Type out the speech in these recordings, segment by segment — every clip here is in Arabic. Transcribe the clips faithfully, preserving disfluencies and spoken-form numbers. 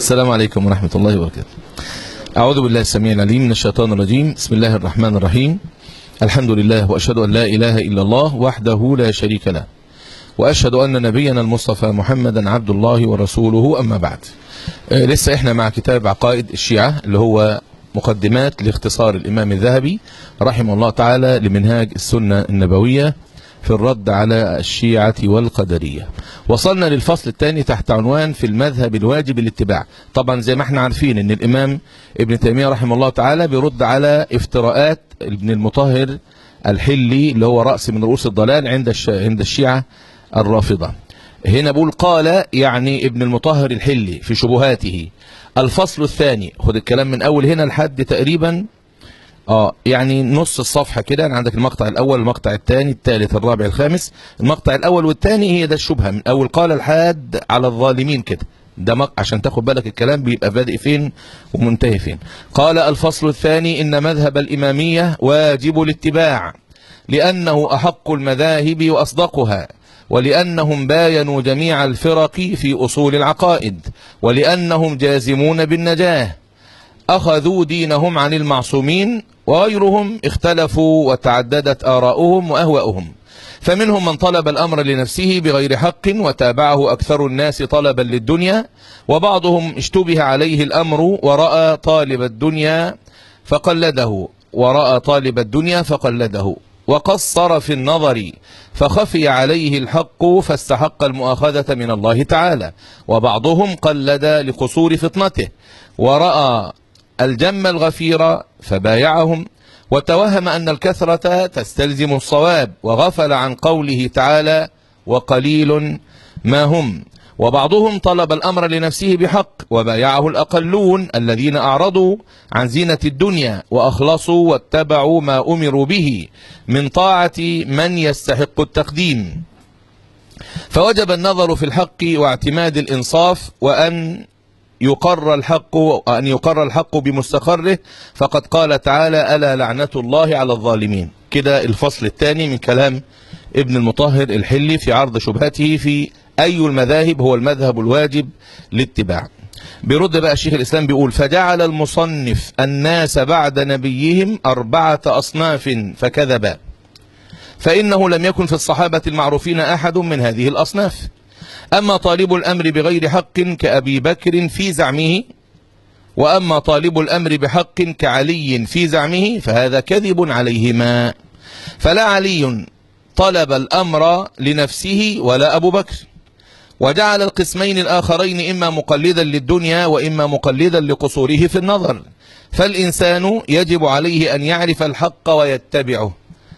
السلام عليكم ورحمة الله وبركاته. أعوذ بالله السميع العليم من الشيطان الرجيم. بسم الله الرحمن الرحيم. الحمد لله وأشهد أن لا إله إلا الله وحده لا شريك له، وأشهد أن نبينا المصطفى محمدا عبد الله ورسوله. أما بعد، آه لسه إحنا مع كتاب عقائد الشيعة اللي هو مقدمات لاختصار الإمام الذهبي رحمه الله تعالى لمنهاج السنة النبوية في الرد على الشيعة والقدرية. وصلنا للفصل الثاني تحت عنوان في المذهب الواجب الاتباع. طبعا زي ما احنا عارفين ان الامام ابن تيمية رحمه الله تعالى بيرد على افتراءات ابن المطهر الحلي اللي هو رأس من رؤوس الضلال عند الش... عند الشيعة الرافضة. هنا بقول قال يعني ابن المطهر الحلي في شبهاته الفصل الثاني. خد الكلام من اول هنا لحد تقريبا اه يعني نص الصفحة كده. يعني عندك المقطع الاول، المقطع الثاني، الثالث، الرابع، الخامس. المقطع الاول والثاني هي ده الشبهة من اول قال الحاد على الظالمين كده. ده مق... عشان تاخد بالك الكلام بيبقى بادئ فين ومنتهي فين. قال الفصل الثاني ان مذهب الامامية واجب الاتباع لانه احق المذاهب واصدقها، ولأنهم باينوا جميع الفرق في أصول العقائد، ولأنهم جازمون بالنجاة، أخذوا دينهم عن المعصومين، وغيرهم اختلفوا وتعددت آراؤهم وأهواؤهم. فمنهم من طلب الأمر لنفسه بغير حق وتابعه أكثر الناس طلبا للدنيا، وبعضهم اشتبه عليه الأمر ورأى طالب الدنيا فقلده ورأى طالب الدنيا فقلده وقصر في النظر فخفي عليه الحق فاستحق المؤاخذة من الله تعالى. وبعضهم قلد لقصور فطنته ورأى الجم الغفير فبايعهم، وتوهم أن الكثرة تستلزم الصواب وغفل عن قوله تعالى وقليل ما هم. وبعضهم طلب الأمر لنفسه بحق وبايعه الأقلون الذين أعرضوا عن زينة الدنيا وأخلصوا واتبعوا ما أمروا به من طاعة من يستحق التقديم. فوجب النظر في الحق واعتماد الإنصاف، وأن يقر الحق أن يقر الحق بمستقره، فقد قال تعالى ألا لعنة الله على الظالمين. كده الفصل الثاني من كلام ابن المطهر الحلي في عرض شبهته في أي المذاهب هو المذهب الواجب للاتباع. بيرد بقى الشيخ الإسلام بيقول فجعل المصنف الناس بعد نبيهم أربعة أصناف فكذبا، فإنه لم يكن في الصحابة المعروفين أحد من هذه الأصناف. أما طالب الأمر بغير حق كأبي بكر في زعمه، وأما طالب الأمر بحق كعلي في زعمه فهذا كذب عليهما. فلا علي طلب الأمر لنفسه ولا أبو بكر، وجعل القسمين الآخرين إما مقلدا للدنيا وإما مقلدا لقصوره في النظر. فالإنسان يجب عليه أن يعرف الحق ويتبعه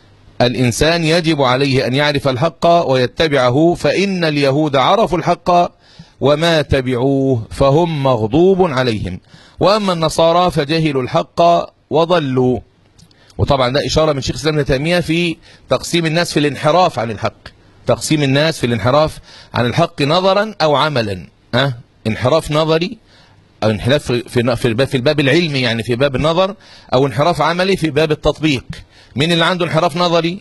الإنسان يجب عليه أن يعرف الحق ويتبعه، فإن اليهود عرفوا الحق وما تبعوه فهم مغضوب عليهم، وأما النصارى فجهلوا الحق وضلوا. وطبعا ده إشارة من شيخ الإسلام ابن تيمية في تقسيم الناس في الانحراف عن الحق، تقسيم الناس في الانحراف عن الحق نظرا أو عملا. أه؟ انحراف نظري أو انحراف في في الباب العلمي يعني في باب النظر، أو انحراف عملي في باب التطبيق. مين اللي عنده انحراف نظري؟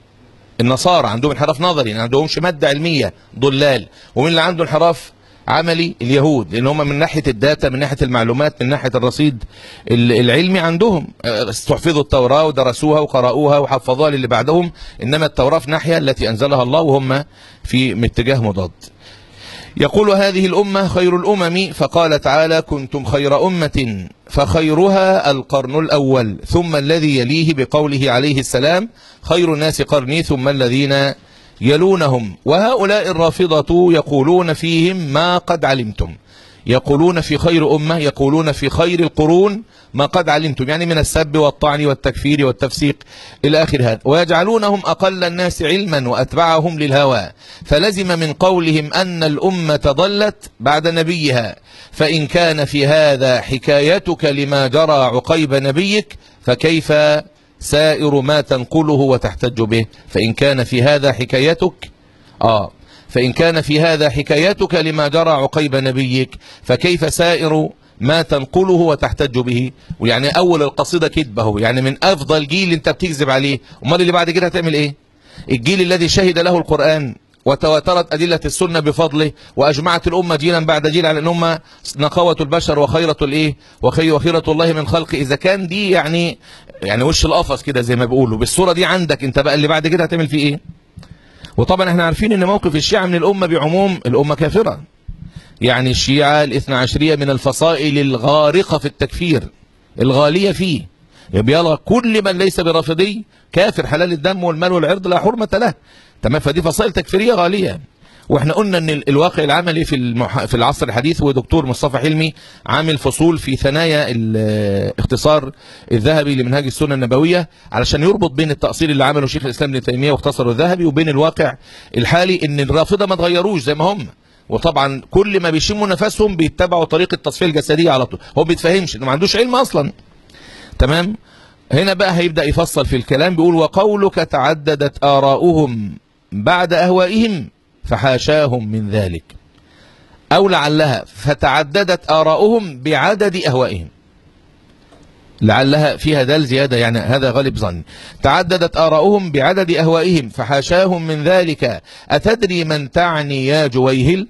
النصارى عندهم انحراف نظري، ما عندهمش مادة علمية، ضلال. ومين اللي عنده انحراف عملي؟ اليهود، لأن هم من ناحية الداتا، من ناحية المعلومات، من ناحية الرصيد العلمي عندهم استحفظوا التوراة ودرسوها وقرأوها وحفظوها للي بعدهم، إنما التوراة في ناحية التي أنزلها الله وهم في اتجاه مضاد. يقول هذه الأمة خير الأمم، فقال تعالى كنتم خير أمة، فخيرها القرن الأول ثم الذي يليه بقوله عليه السلام خير الناس قرني ثم الذين يلونهم. وهؤلاء الرافضة يقولون فيهم ما قد علمتم، يقولون في خير أمة، يقولون في خير القرون ما قد علمتم، يعني من السب والطعن والتكفير والتفسيق إلى آخر هذا. ويجعلونهم أقل الناس علما وأتبعهم للهوى، فلزم من قولهم أن الأمة ضلت بعد نبيها. فإن كان في هذا حكايتك لما جرى عقيب نبيك فكيف سائر ما تنقله وتحتج به. فإن كان في هذا حكايتك آه فإن كان في هذا حكايتك لما جرى عقيب نبيك فكيف سائر ما تنقله وتحتج به. ويعني أول القصيدة كذبه، يعني من أفضل جيل أنت بتكذب عليه، أمال اللي بعد كده هتعمل إيه؟ الجيل الذي شهد له القرآن وتواترت أدلة السنة بفضله، وأجمعت الأمة جيلا بعد جيل على الأمة نقوة البشر وخيرة الإيه وخي وخيرة الله من خلقه. إذا كان دي يعني يعني وش القفص كده زي ما بيقولوا بالصورة دي عندك أنت، بقى اللي بعد كده هتعمل فيه إيه؟ وطبعا احنا عارفين ان موقف الشيعة من الأمة بعموم، الأمة كافرة. يعني الشيعة الاثنى عشرية من الفصائل الغارقة في التكفير الغالية فيه، يبقى كل من ليس برافضي كافر، حلال الدم والمال والعرض لا حرمة له. تمام. فدي فصائل تكفيرية غالية. واحنا قلنا ان الواقع العملي في المح... في العصر الحديث، ودكتور مصطفى حلمي عامل فصول في ثنايا الاختصار الذهبي لمنهاج السنة النبوية علشان يربط بين التأصيل اللي عمله شيخ الإسلام ابن تيمية واختصره الذهبي وبين الواقع الحالي، ان الرافضة ما تغيروش زي ما هم. وطبعا كل ما بيشموا نفسهم بيتبعوا طريقة التصفية الجسدية على طول، هو بيتفهمش انه ما عندوش علم اصلا. تمام. هنا بقى هيبدأ يفصل في الكلام، بيقول وقولك تعددت آراؤهم بعد أهوائهم فحاشاهم من ذلك، أو لعلها فتعددت آراؤهم بعدد أهوائهم، لعلها فيها دال زيادة يعني هذا غالب ظن. تعددت آراؤهم بعدد أهوائهم فحاشاهم من ذلك. أتدري من تعني يا جويهل؟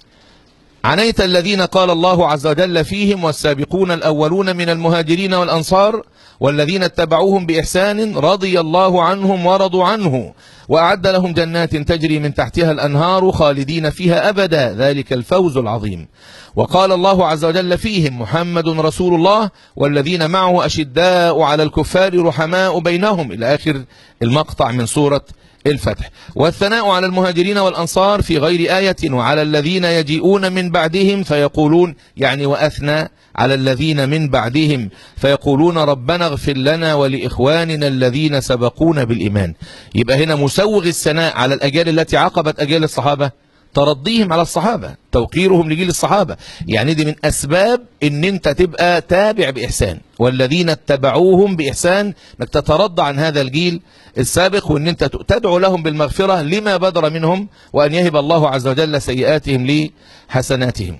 عنيت الذين قال الله عز وجل فيهم والسابقون الأولون من المهاجرين والأنصار والذين اتبعوهم بإحسان رضي الله عنهم ورضوا عنه وأعد لهم جنات تجري من تحتها الأنهار خالدين فيها أبدا ذلك الفوز العظيم. وقال الله عز وجل فيهم محمد رسول الله والذين معه أشداء على الكفار رحماء بينهم إلى آخر المقطع من سورة الفتح. والثناء على المهاجرين والأنصار في غير آية وعلى الذين يجيئون من بعدهم فيقولون، يعني وأثنى على الذين من بعدهم فيقولون ربنا اغفر لنا ولإخواننا الذين سبقونا بالإيمان. يبقى هنا مسوغ الثناء على الأجيال التي عقبت أجيال الصحابة ترضيهم على الصحابة، توقيرهم لجيل الصحابة. يعني دي من أسباب ان انت تبقى تابع بإحسان، والذين اتبعوهم بإحسان انك تترضى عن هذا الجيل السابق، وان انت تدعو لهم بالمغفرة لما بدر منهم، وأن يهب الله عز وجل سيئاتهم لحسناتهم.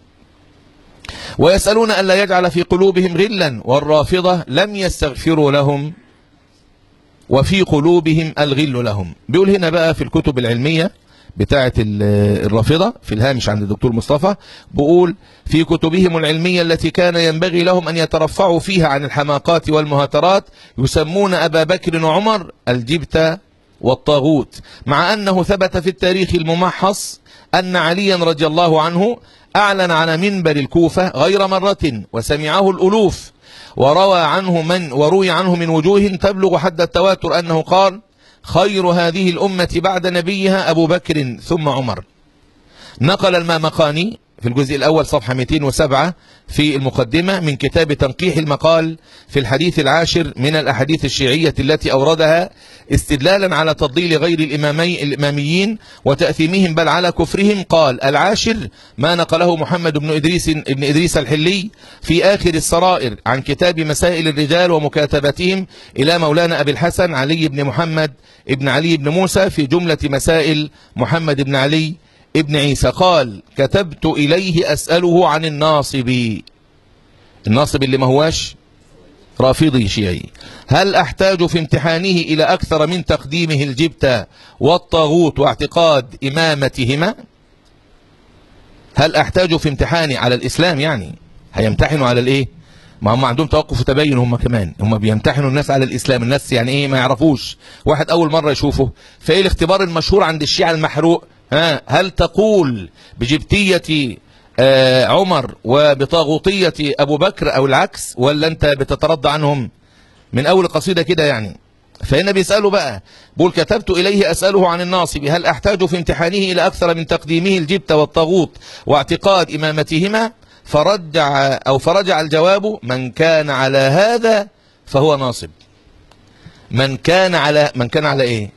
ويسألون ألا يجعل في قلوبهم غلا، والرافضة لم يستغفروا لهم وفي قلوبهم الغل لهم. بيقول هنا بقى في الكتب العلمية بتاعة الرافضة في الهامش عند الدكتور مصطفى، بقول في كتبهم العلمية التي كان ينبغي لهم أن يترفعوا فيها عن الحماقات والمهاترات يسمون أبا بكر وعمر الجبتة والطاغوت، مع أنه ثبت في التاريخ الممحص أن عليا رضي الله عنه أعلن على منبر الكوفة غير مرة وسمعه الألوف، وروى عنه من وروي عنه من وجوه تبلغ حد التواتر أنه قال خير هذه الأمة بعد نبيها أبو بكر ثم عمر. نقل المامقاني في الجزء الأول صفحة مئتين وسبعة في المقدمة من كتاب تنقيح المقال في الحديث العاشر من الأحاديث الشيعية التي أوردها استدلالا على تضليل غير الإمامي الإماميين وتأثيمهم بل على كفرهم، قال العاشر ما نقله محمد بن إدريس ابن إدريس الحلي في آخر السرائر عن كتاب مسائل الرجال ومكاتبتهم إلى مولانا أبي الحسن علي بن محمد ابن علي بن موسى في جملة مسائل محمد بن علي ابن عيسى، قال كتبت إليه أسأله عن الناصب، الناصب اللي ما هواش رافضي شيعي، هل أحتاج في امتحانه إلى أكثر من تقديمه الجبتة والطاغوت واعتقاد إمامتهما؟ هل أحتاج في امتحاني على الإسلام؟ يعني هيمتحنوا على الإيه؟ ما هم عندهم توقف وتبين، هم كمان هم بيمتحنوا الناس على الإسلام. الناس يعني إيه ما يعرفوش، واحد أول مرة يشوفه. فإيه الاختبار المشهور عند الشيعة المحروق؟ ها هل تقول بجبتية آه عمر وبطاغوتية أبو بكر أو العكس، ولا أنت بتترضى عنهم؟ من أول قصيدة كده يعني. فهنا بيسأله بقى، بقول كتبت إليه أسأله عن الناصب هل أحتاج في امتحانه إلى أكثر من تقديمه الجبت والطاغوت واعتقاد إمامتهما؟ فرجع أو فرجع الجواب من كان على هذا فهو ناصب. من كان على من كان على إيه؟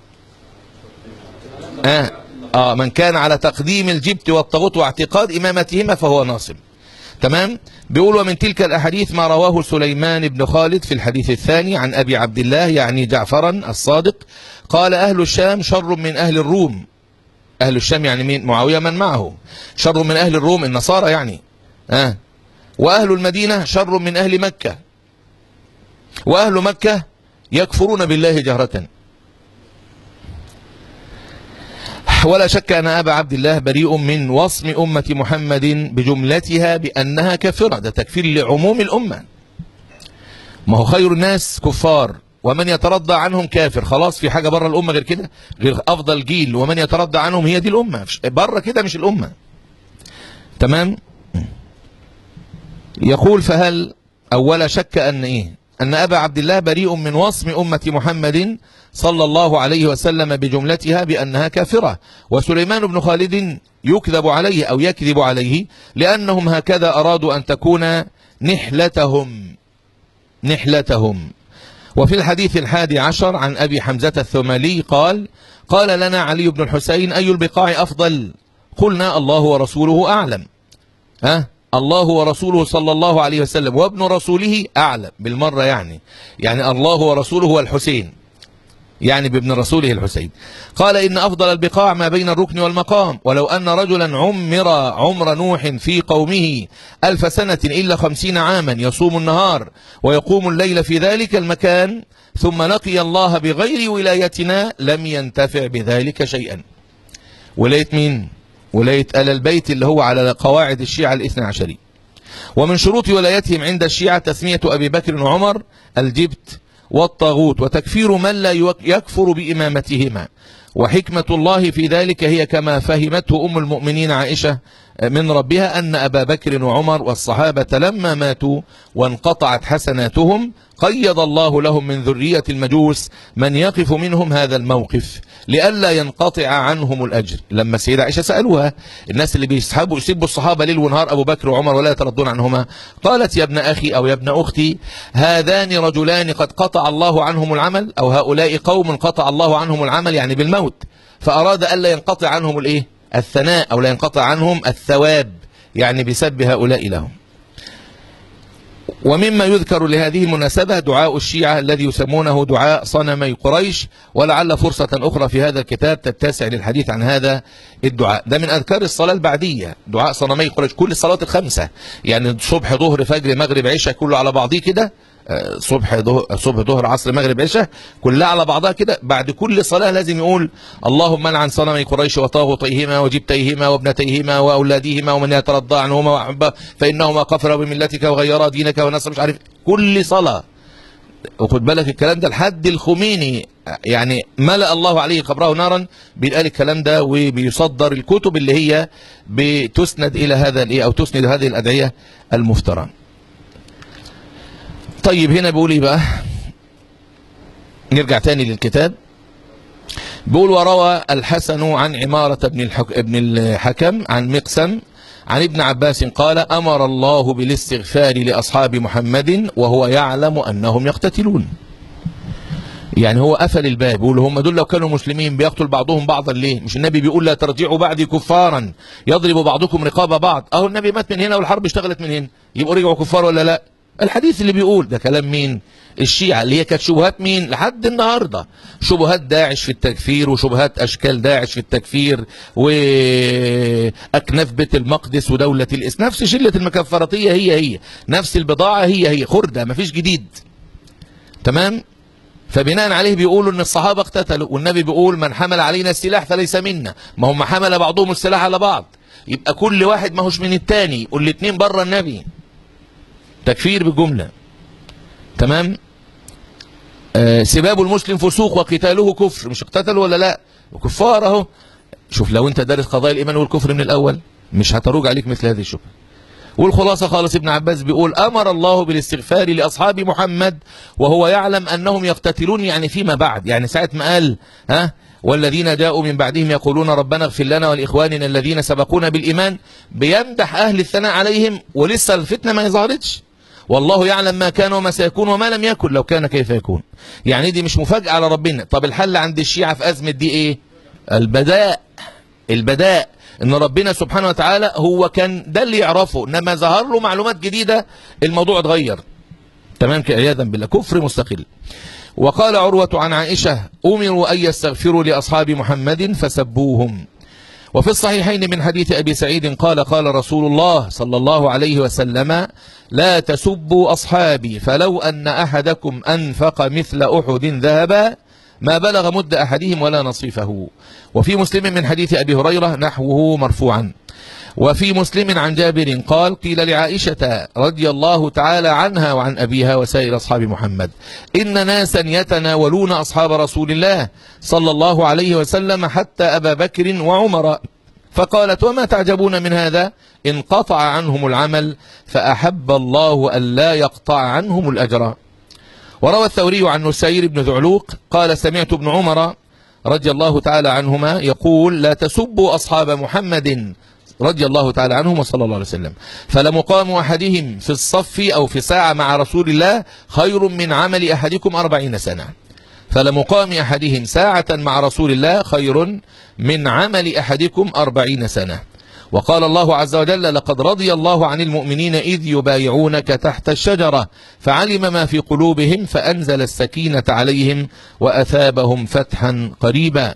آه آه من كان على تقديم الجبت والطاغوت واعتقاد إمامتهما فهو ناصب. تمام. بيقول ومن تلك الأحاديث ما رواه سليمان بن خالد في الحديث الثاني عن أبي عبد الله يعني جعفرا الصادق قال أهل الشام شر من أهل الروم. أهل الشام يعني مين؟ معاوية من معه. شر من أهل الروم النصارى يعني. آه. وأهل المدينة شر من أهل مكة، وأهل مكة يكفرون بالله جهرة. ولا شك أن أبا عبد الله بريء من وصم أمة محمد بجملتها بأنها كافرة. ده تكفير لعموم الأمة. ما هو خير الناس كفار ومن يترضى عنهم كافر. خلاص في حاجة بره الأمة غير كده؟ غير أفضل جيل ومن يترضى عنهم هي دي الأمة، بره كده مش الأمة. تمام. يقول فهل أو ولا شك أن إيه أن أبا عبد الله بريء من وصم أمة محمد صلى الله عليه وسلم بجملتها بأنها كافرة، وسليمان بن خالد يكذب عليه أو يكذب عليه لأنهم هكذا أرادوا أن تكون نحلتهم نحلتهم. وفي الحديث الحادي عشر عن أبي حمزة الثمالي قال قال لنا علي بن الحسين أي البقاع أفضل؟ قلنا الله ورسوله أعلم. ها الله ورسوله صلى الله عليه وسلم وابن رسوله أعلم بالمرة، يعني يعني الله ورسوله هو الحسين، يعني بابن رسوله الحسين. قال إن أفضل البقاع ما بين الركن والمقام، ولو أن رجلا عمر عمر نوح في قومه ألف سنة إلا خمسين عاما يصوم النهار ويقوم الليل في ذلك المكان ثم لقي الله بغير ولايتنا لم ينتفع بذلك شيئا. ولاية مين؟ ولاية آل البيت اللي هو على قواعد الشيعة الاثنى عشري. ومن شروط ولايتهم عند الشيعة تسمية أبي بكر وعمر الجبت والطاغوت وتكفير من لا يكفر بإمامتهما. وحكمة الله في ذلك هي كما فهمته أم المؤمنين عائشة من ربها أن أبا بكر وعمر والصحابة لما ماتوا وانقطعت حسناتهم قيض الله لهم من ذرية المجوس من يقف منهم هذا الموقف لئلا ينقطع عنهم الأجر. لما السيدة عائشة سألوها الناس اللي بيسحبوا يسبوا الصحابة ليل ونهار أبو بكر وعمر ولا يتردون عنهما، قالت يا ابن أخي أو يا ابن أختي هذان رجلان قد قطع الله عنهم العمل، أو هؤلاء قوم قطع الله عنهم العمل يعني بالموت، فأراد ألا ينقطع عنهم الإيه؟ الثناء، أو لا ينقطع عنهم الثواب يعني بسب هؤلاء لهم. ومما يذكر لهذه المناسبة دعاء الشيعة الذي يسمونه دعاء صنمي قريش، ولعل فرصة أخرى في هذا الكتاب تتسع للحديث عن هذا الدعاء. ده من أذكار الصلاة البعدية، دعاء صنمي قريش، كل الصلوات الخمسة يعني صبح ظهر فجر مغرب عشاء كله على بعضيه كده، صبح ظهر صبح ظهر عصر مغرب عشاء كلها على بعضها كده. بعد كل صلاة لازم يقول اللهم لعن صنمي قريش وطاغوتيهما وجبتيهما وابنتيهما واولادهما ومن يترضى عنهما وأحبه فانهما كفرا بملتك وغيرا دينك ونصر مش عارف كل صلاة. وخد بالك الكلام ده لحد الخميني يعني ملأ الله عليه قبره نارا بيقال الكلام ده، وبيصدر الكتب اللي هي بتسند الى هذا الايه او تسند هذه الادعية المفترى. طيب هنا بيقول ايه بقى؟ نرجع تاني للكتاب. بيقول وروى الحسن عن عمارة بن, الحك... ابن الحكم عن مقسم عن ابن عباس قال أمر الله بالاستغفار لأصحاب محمد وهو يعلم أنهم يقتتلون. يعني هو قفل الباب، بيقول هم دول لو كانوا مسلمين بيقتل بعضهم بعضا ليه؟ مش النبي بيقول لا ترجعوا بعدي كفارا يضرب بعضكم رقاب بعض؟ اهو النبي مات من هنا والحرب اشتغلت من هنا، يبقوا رجعوا كفار ولا لا؟ الحديث اللي بيقول ده كلام مين؟ الشيعة اللي هي كانت شبهات مين لحد النهاردة؟ شبهات داعش في التكفير وشبهات أشكال داعش في التكفير وأكناف بيت المقدس ودولة الإسلام، نفس شلة المكفراتية هي هي، نفس البضاعة هي هي، خردة مفيش جديد. تمام؟ فبناء عليه بيقولوا ان الصحابة اقتتلوا، والنبي بيقول من حمل علينا السلاح فليس منا. ما هم حمل بعضهم السلاح على بعض، يبقى كل واحد ما هوش من التاني، والاتنين بره النبي. تكفير بالجملة. تمام. آه سباب المسلم فسوق وقتاله كفر، مش اقتتلوا ولا لا؟ كفار اهو. شوف لو انت دارس قضايا الايمان والكفر من الاول مش هتروج عليك مثل هذه الشبهه. والخلاصه خالص ابن عباس بيقول امر الله بالاستغفار لاصحاب محمد وهو يعلم انهم يقتتلون، يعني فيما بعد، يعني ساعه ما قال ها والذين جاءوا من بعدهم يقولون ربنا اغفر لنا ولاخواننا الذين سبقونا بالايمان، بيمدح اهل الثناء عليهم ولسه الفتنه ما ظهرتش. والله يعلم ما كان وما سيكون وما لم يكن لو كان كيف يكون. يعني دي مش مفاجأة على ربنا. طب الحل عند الشيعة في أزمة دي ايه؟ البداء. البداء ان ربنا سبحانه وتعالى هو كان ده اللي يعرفه، انما ظهر له معلومات جديدة الموضوع اتغير. تمام كده، عياذا بالله، كفر مستقل. وقال عروة عن عائشة أمروا أن يستغفروا لأصحاب محمد فسبوهم. وفي الصحيحين من حديث أبي سعيد قال قال رسول الله صلى الله عليه وسلم لا تسبوا أصحابي فلو أن أحدكم أنفق مثل أحد ذهبا ما بلغ مد أحدهم ولا نصيفه. وفي مسلم من حديث أبي هريرة نحوه مرفوعا. وفي مسلم عن جابر قال قيل لعائشة رضي الله تعالى عنها وعن أبيها وسائر أصحاب محمد إن ناسا يتناولون أصحاب رسول الله صلى الله عليه وسلم حتى أبا بكر وعمر، فقالت وما تعجبون من هذا؟ انقطع عنهم العمل فأحب الله أن لا يقطع عنهم الأجر. وروى الثوري عن نسير بن ذعلوق قال سمعت ابن عمر رضي الله تعالى عنهما يقول لا تسبوا أصحاب محمد رضي الله تعالى عنهم وصلى الله عليه وسلم، فلمقام أحدهم في الصف أو في ساعة مع رسول الله خير من عمل أحدكم أربعين سنة. فلمقام أحدهم ساعة مع رسول الله خير من عمل أحدكم أربعين سنة. وقال الله عز وجل لقد رضي الله عن المؤمنين إذ يبايعونك تحت الشجرة فعلم ما في قلوبهم فأنزل السكينة عليهم وأثابهم فتحا قريبا.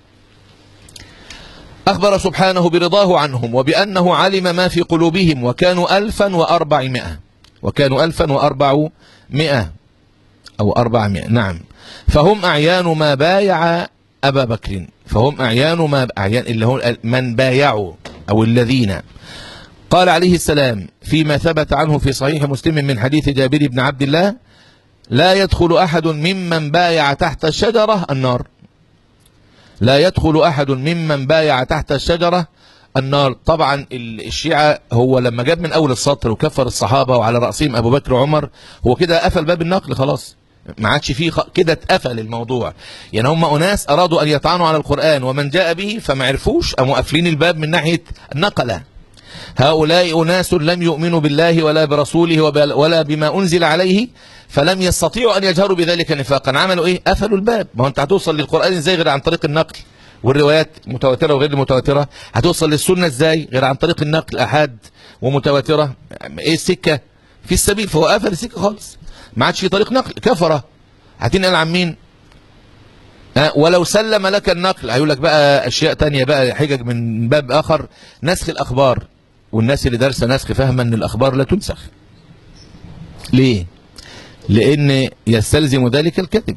أخبر سبحانه برضاه عنهم وبأنه علم ما في قلوبهم وكانوا ألفا وأربعمائة وكانوا ألفا وأربعمائة أو أربعمائة نعم. فهم أعيان ما بايع أبا بكر فهم أعيان ما أعيان اللي هم من بايعوا أو الذين. قال عليه السلام فيما ثبت عنه في صحيح مسلم من حديث جابر بن عبد الله لا يدخل أحد ممن بايع تحت الشجرة النار لا يدخل أحد ممن بايع تحت الشجرة النار. طبعا الشيعة هو لما جاب من أول السطر وكفر الصحابة وعلى رأسهم أبو بكر وعمر هو كده قفل باب النقل خلاص، ما عادش فيه كده، اتقفل الموضوع. يعني هم أناس أرادوا أن يطعنوا على القرآن ومن جاء به فما عرفوش أم قافلين الباب من ناحية النقلة. هؤلاء أناس لم يؤمنوا بالله ولا برسوله ولا بما أنزل عليه فلم يستطيعوا أن يجهروا بذلك نفاقا. عملوا إيه؟ قفلوا الباب. ما هو أنت هتوصل للقرآن إزاي غير عن طريق النقل والروايات متواترة وغير متواترة؟ هتوصل للسنة إزاي غير عن طريق النقل أحاد ومتواترة؟ إيه السكة؟ في السبيل. فهو قفل السكة خالص، ما عادش في طريق نقل. كفرة هتنقل عن مين؟ أه ولو سلم لك النقل هيقول لك بقى أشياء تانية بقى حجج من باب آخر، نسخ الأخبار. والناس اللي دارسه نسخ فاهمه ان الاخبار لا تنسخ. ليه؟ لان يستلزم ذلك الكذب.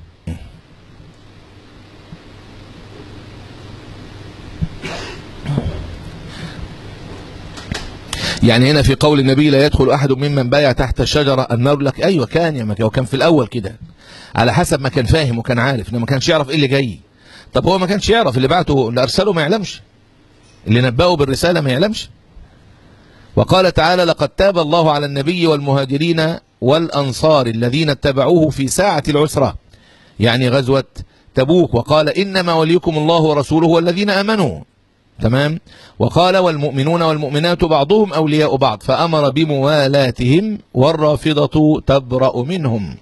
يعني هنا في قول النبي لا يدخل احد ممن بايع تحت الشجره النار، لك ايوه كان يا وكان في الاول كده على حسب ما كان فاهم وكان عارف، انه ما كانش يعرف ايه اللي جاي. طب هو ما كانش يعرف، اللي بعته اللي ارسله ما يعلمش، اللي نبأه بالرساله ما يعلمش. وقال تعالى لقد تاب الله على النبي والمهاجرين والأنصار الذين اتبعوه في ساعة العسرة، يعني غزوة تبوك. وقال إنما وليكم الله ورسوله والذين آمنوا، تمام. وقال والمؤمنون والمؤمنات بعضهم أولياء بعض، فأمر بموالاتهم والرافضة تبرأ منهم.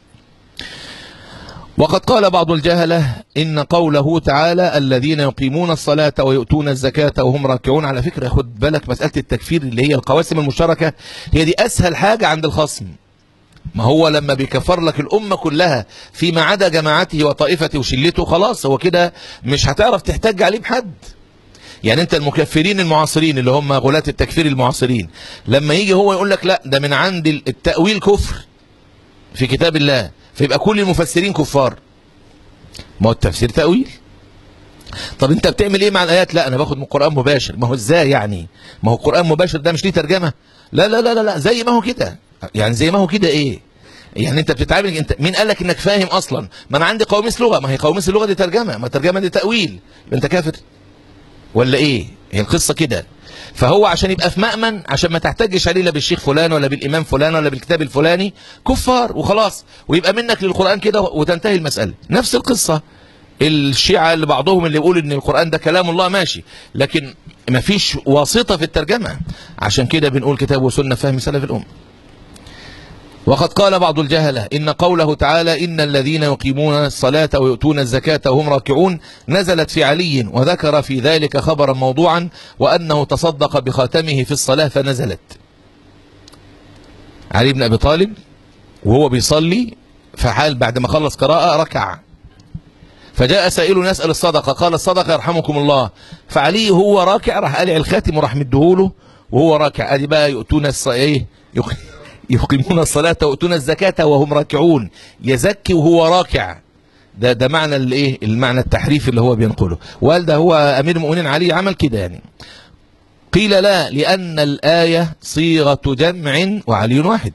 وقد قال بعض الجهلة إن قوله تعالى الذين يقيمون الصلاة ويؤتون الزكاة وهم راكعون، على فكرة خد بالك مسألة التكفير اللي هي القواسم المشتركة هي دي أسهل حاجة عند الخصم. ما هو لما بيكفر لك الأمة كلها فيما عدا جماعته وطائفته وشلته خلاص هو كده مش هتعرف تحتاج عليه بحد. يعني انت المكفرين المعاصرين اللي هم غلاة التكفير المعاصرين لما يجي هو يقول لك لا ده من عند التأويل كفر في كتاب الله فيبقى كل المفسرين كفار. ما هو التفسير تأويل. طب انت بتعمل ايه مع الايات؟ لا انا باخد من القرآن مباشر. ما هو ازاي يعني؟ ما هو القرآن مباشر ده مش ليه ترجمة؟ لا لا لا لا زي ما هو كده. يعني زي ما هو كده ايه؟ يعني انت بتتعامل انت مين قال لك انك فاهم اصلا؟ ما انا عندي قواميس لغة، ما هي قواميس اللغة دي ترجمة، ما الترجمة دي تأويل. انت كافر ولا ايه؟ هي القصة كده. فهو عشان يبقى في مأمن، عشان ما تحتاجش عليه لا بالشيخ فلان ولا بالإمام فلان ولا بالكتاب الفلاني، كفار وخلاص، ويبقى منك للقرآن كده وتنتهي المسألة. نفس القصة الشيعة اللي بعضهم اللي يقول ان القرآن ده كلام الله ماشي، لكن ما فيش واسطة في الترجمة. عشان كده بنقول كتاب وسنة فهم سلف الأمة. وقد قال بعض الجهلة إن قوله تعالى إن الذين يقيمون الصلاة ويؤتون الزكاة وهم راكعون نزلت في علي، وذكر في ذلك خبرا موضوعا وأنه تصدق بخاتمه في الصلاة فنزلت. علي بن أبي طالب وهو بيصلي فحال بعد ما خلص قراءة ركع، فجاء سائل يسأل الصدقة، قال الصدقة يرحمكم الله. فعلي هو راكع راح قلع الخاتم وراح مديهوله وهو راكع. ادي بقى يؤتون الصلاة يقيمون الصلاة ويؤتون الزكاة وهم راكعون، يزكي وهو راكع. ده ده معنى الايه المعنى التحريف اللي هو بينقله. وقال ده هو امير المؤمنين علي عمل كده يعني. قيل لا، لان الايه صيغه جمع وعلي واحد.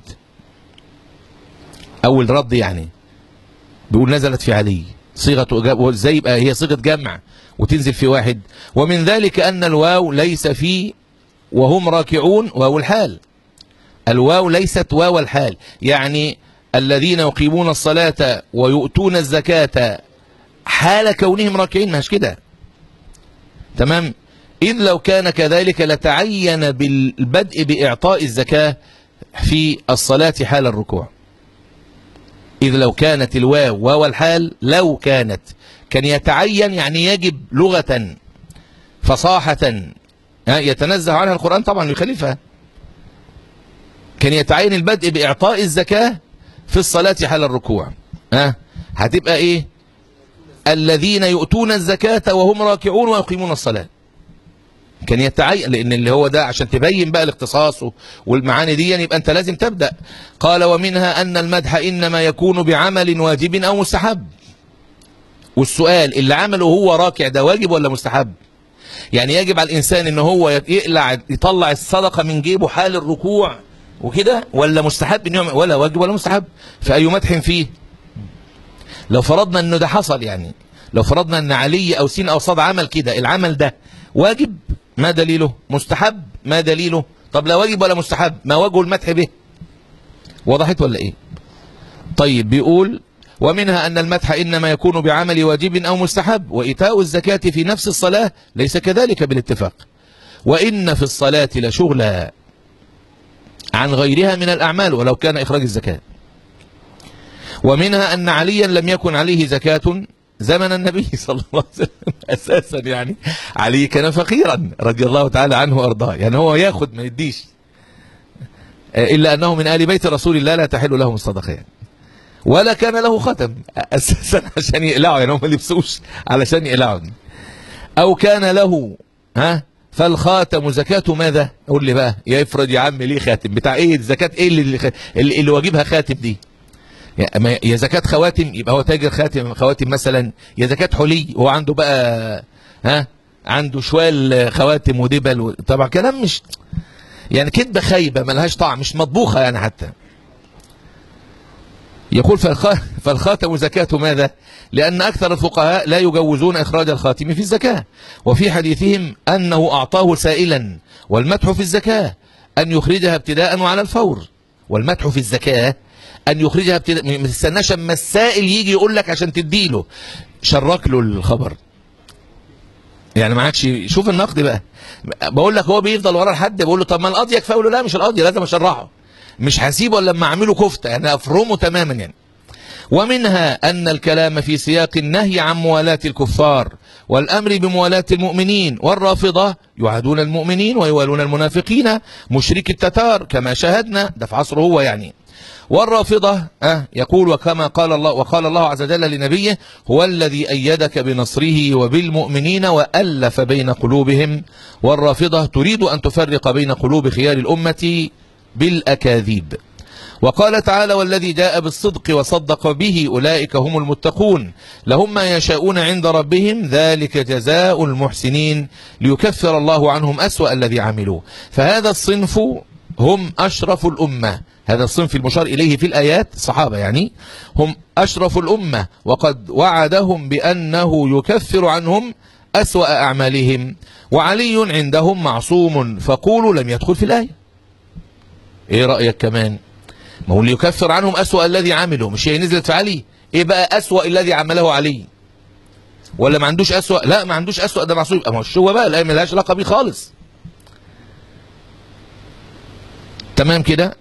اول رد يعني بيقول نزلت في علي صيغه، ازاي يبقى هي صيغه جمع وتنزل في واحد؟ ومن ذلك ان الواو ليس في وهم راكعون واو الحال. الواو ليست واو الحال، يعني الذين يقيمون الصلاة ويؤتون الزكاة حال كونهم راكعين، مش كده؟ تمام؟ إذ لو كان كذلك لتعين بالبدء بإعطاء الزكاة في الصلاة حال الركوع. إذ لو كانت الواو واو الحال، لو كانت كان يتعين، يعني يجب لغة فصاحة يتنزه عنها القرآن طبعا يخالفها، كان يتعين البدء بإعطاء الزكاة في الصلاة حال الركوع. ها هتبقى ايه؟ الذين يؤتون الزكاة وهم راكعون ويقيمون الصلاة. كان يتعين، لان اللي هو ده عشان تبين بقى الاختصاص والمعاني دي، يبقى انت لازم تبدأ. قال ومنها ان المدح انما يكون بعمل واجب او مستحب. والسؤال اللي عمله هو راكع ده واجب ولا مستحب؟ يعني يجب على الانسان ان هو يقلع يطلع الصدقة من جيبه حال الركوع وكده، ولا مستحب ان يعمل؟ ولا واجب ولا مستحب، فأي مدح فيه؟ لو فرضنا انه ده حصل، يعني لو فرضنا ان علي او سين او صاد عمل كده، العمل ده واجب، ما دليله؟ مستحب، ما دليله؟ طب لا واجب ولا مستحب، ما وجه المدح به؟ وضحت ولا ايه؟ طيب بيقول ومنها ان المدح انما يكون بعمل واجب او مستحب، وإيتاء الزكاة في نفس الصلاة ليس كذلك بالاتفاق، وإن في الصلاة لشغلا عن غيرها من الأعمال ولو كان إخراج الزكاة. ومنها أن عليا لم يكن عليه زكاة زمن النبي صلى الله عليه وسلم أساسا، يعني علي كان فقيرا رضي الله تعالى عنه وأرضاه، يعني هو ياخد ما يديش، إلا أنه من آل بيت رسول الله لا تحل لهم الصدقة يعني. ولا كان له ختم أساسا عشان يقلعوا، يعني هم لبسوش علشان يقلعوا. أو كان له ها فالخاتم زكاة ماذا؟ قول لي بقى يا افرض يا عم ليه خاتم بتاع ايه؟ الزكاة ايه اللي اللي, اللي واجبها خاتم دي؟ يا زكاة خواتم يبقى هو تاجر خاتم خواتم مثلا، يا زكاة حلي هو عنده بقى ها عنده شوال خواتم ودبل و... طبعا كلام مش يعني كدبة خايبة ملهاش طعم، مش مطبوخة يعني حتى. يقول فالخاتم زكاة ماذا؟ لأن أكثر الفقهاء لا يجوزون إخراج الخاتم في الزكاة، وفي حديثهم أنه أعطاه سائلا، والمدح في الزكاة أن يخرجها ابتداء وعلى الفور. والمدح في الزكاة أن يخرجها ابتداء، ما تستناش اما السائل يجي يقول لك عشان تديله، شرك له الخبر يعني ما عادش. شوف النقد بقى، بقول لك هو بيفضل ورا الحد بقول له طب ما القاضي يكفي، له لا مش القاضي لازم اشرحه، مش هسيبه لما اعمله كفته يعني افرمه تماما يعني. ومنها أن الكلام في سياق النهي عن موالاة الكفار والأمر بموالاة المؤمنين، والرافضة يعادون المؤمنين ويوالون المنافقين مشرك التتار كما شاهدنا، ده في عصره هو يعني. والرافضة أه يقول وكما قال الله وقال الله عز وجل لنبيه هو الذي أيدك بنصره وبالمؤمنين وألف بين قلوبهم. والرافضة تريد أن تفرق بين قلوب خيار الأمة بالأكاذيب. وقال تعالى والذي جاء بالصدق وصدق به أولئك هم المتقون لهم ما يشاءون عند ربهم ذلك جزاء المحسنين ليكفر الله عنهم أسوأ الذي عملوا. فهذا الصنف هم أشرف الأمة، هذا الصنف المشار إليه في الآيات الصحابة يعني هم أشرف الأمة، وقد وعدهم بأنه يكفر عنهم أسوأ أعمالهم. وعلي عندهم معصوم فقولوا لم يدخل في الآية. إيه رأيك كمان؟ ما هو اللي يكفر عنهم أسوأ الذي عمله، مش هي نزلت في علي؟ إيه بقى أسوأ الذي عمله علي؟ ولا ما عندوش أسوأ؟ لا ما عندوش أسوأ، ده معصوم. ما هوش هو بقى، الآية ما لهاش علاقة بيه خالص. تمام كده.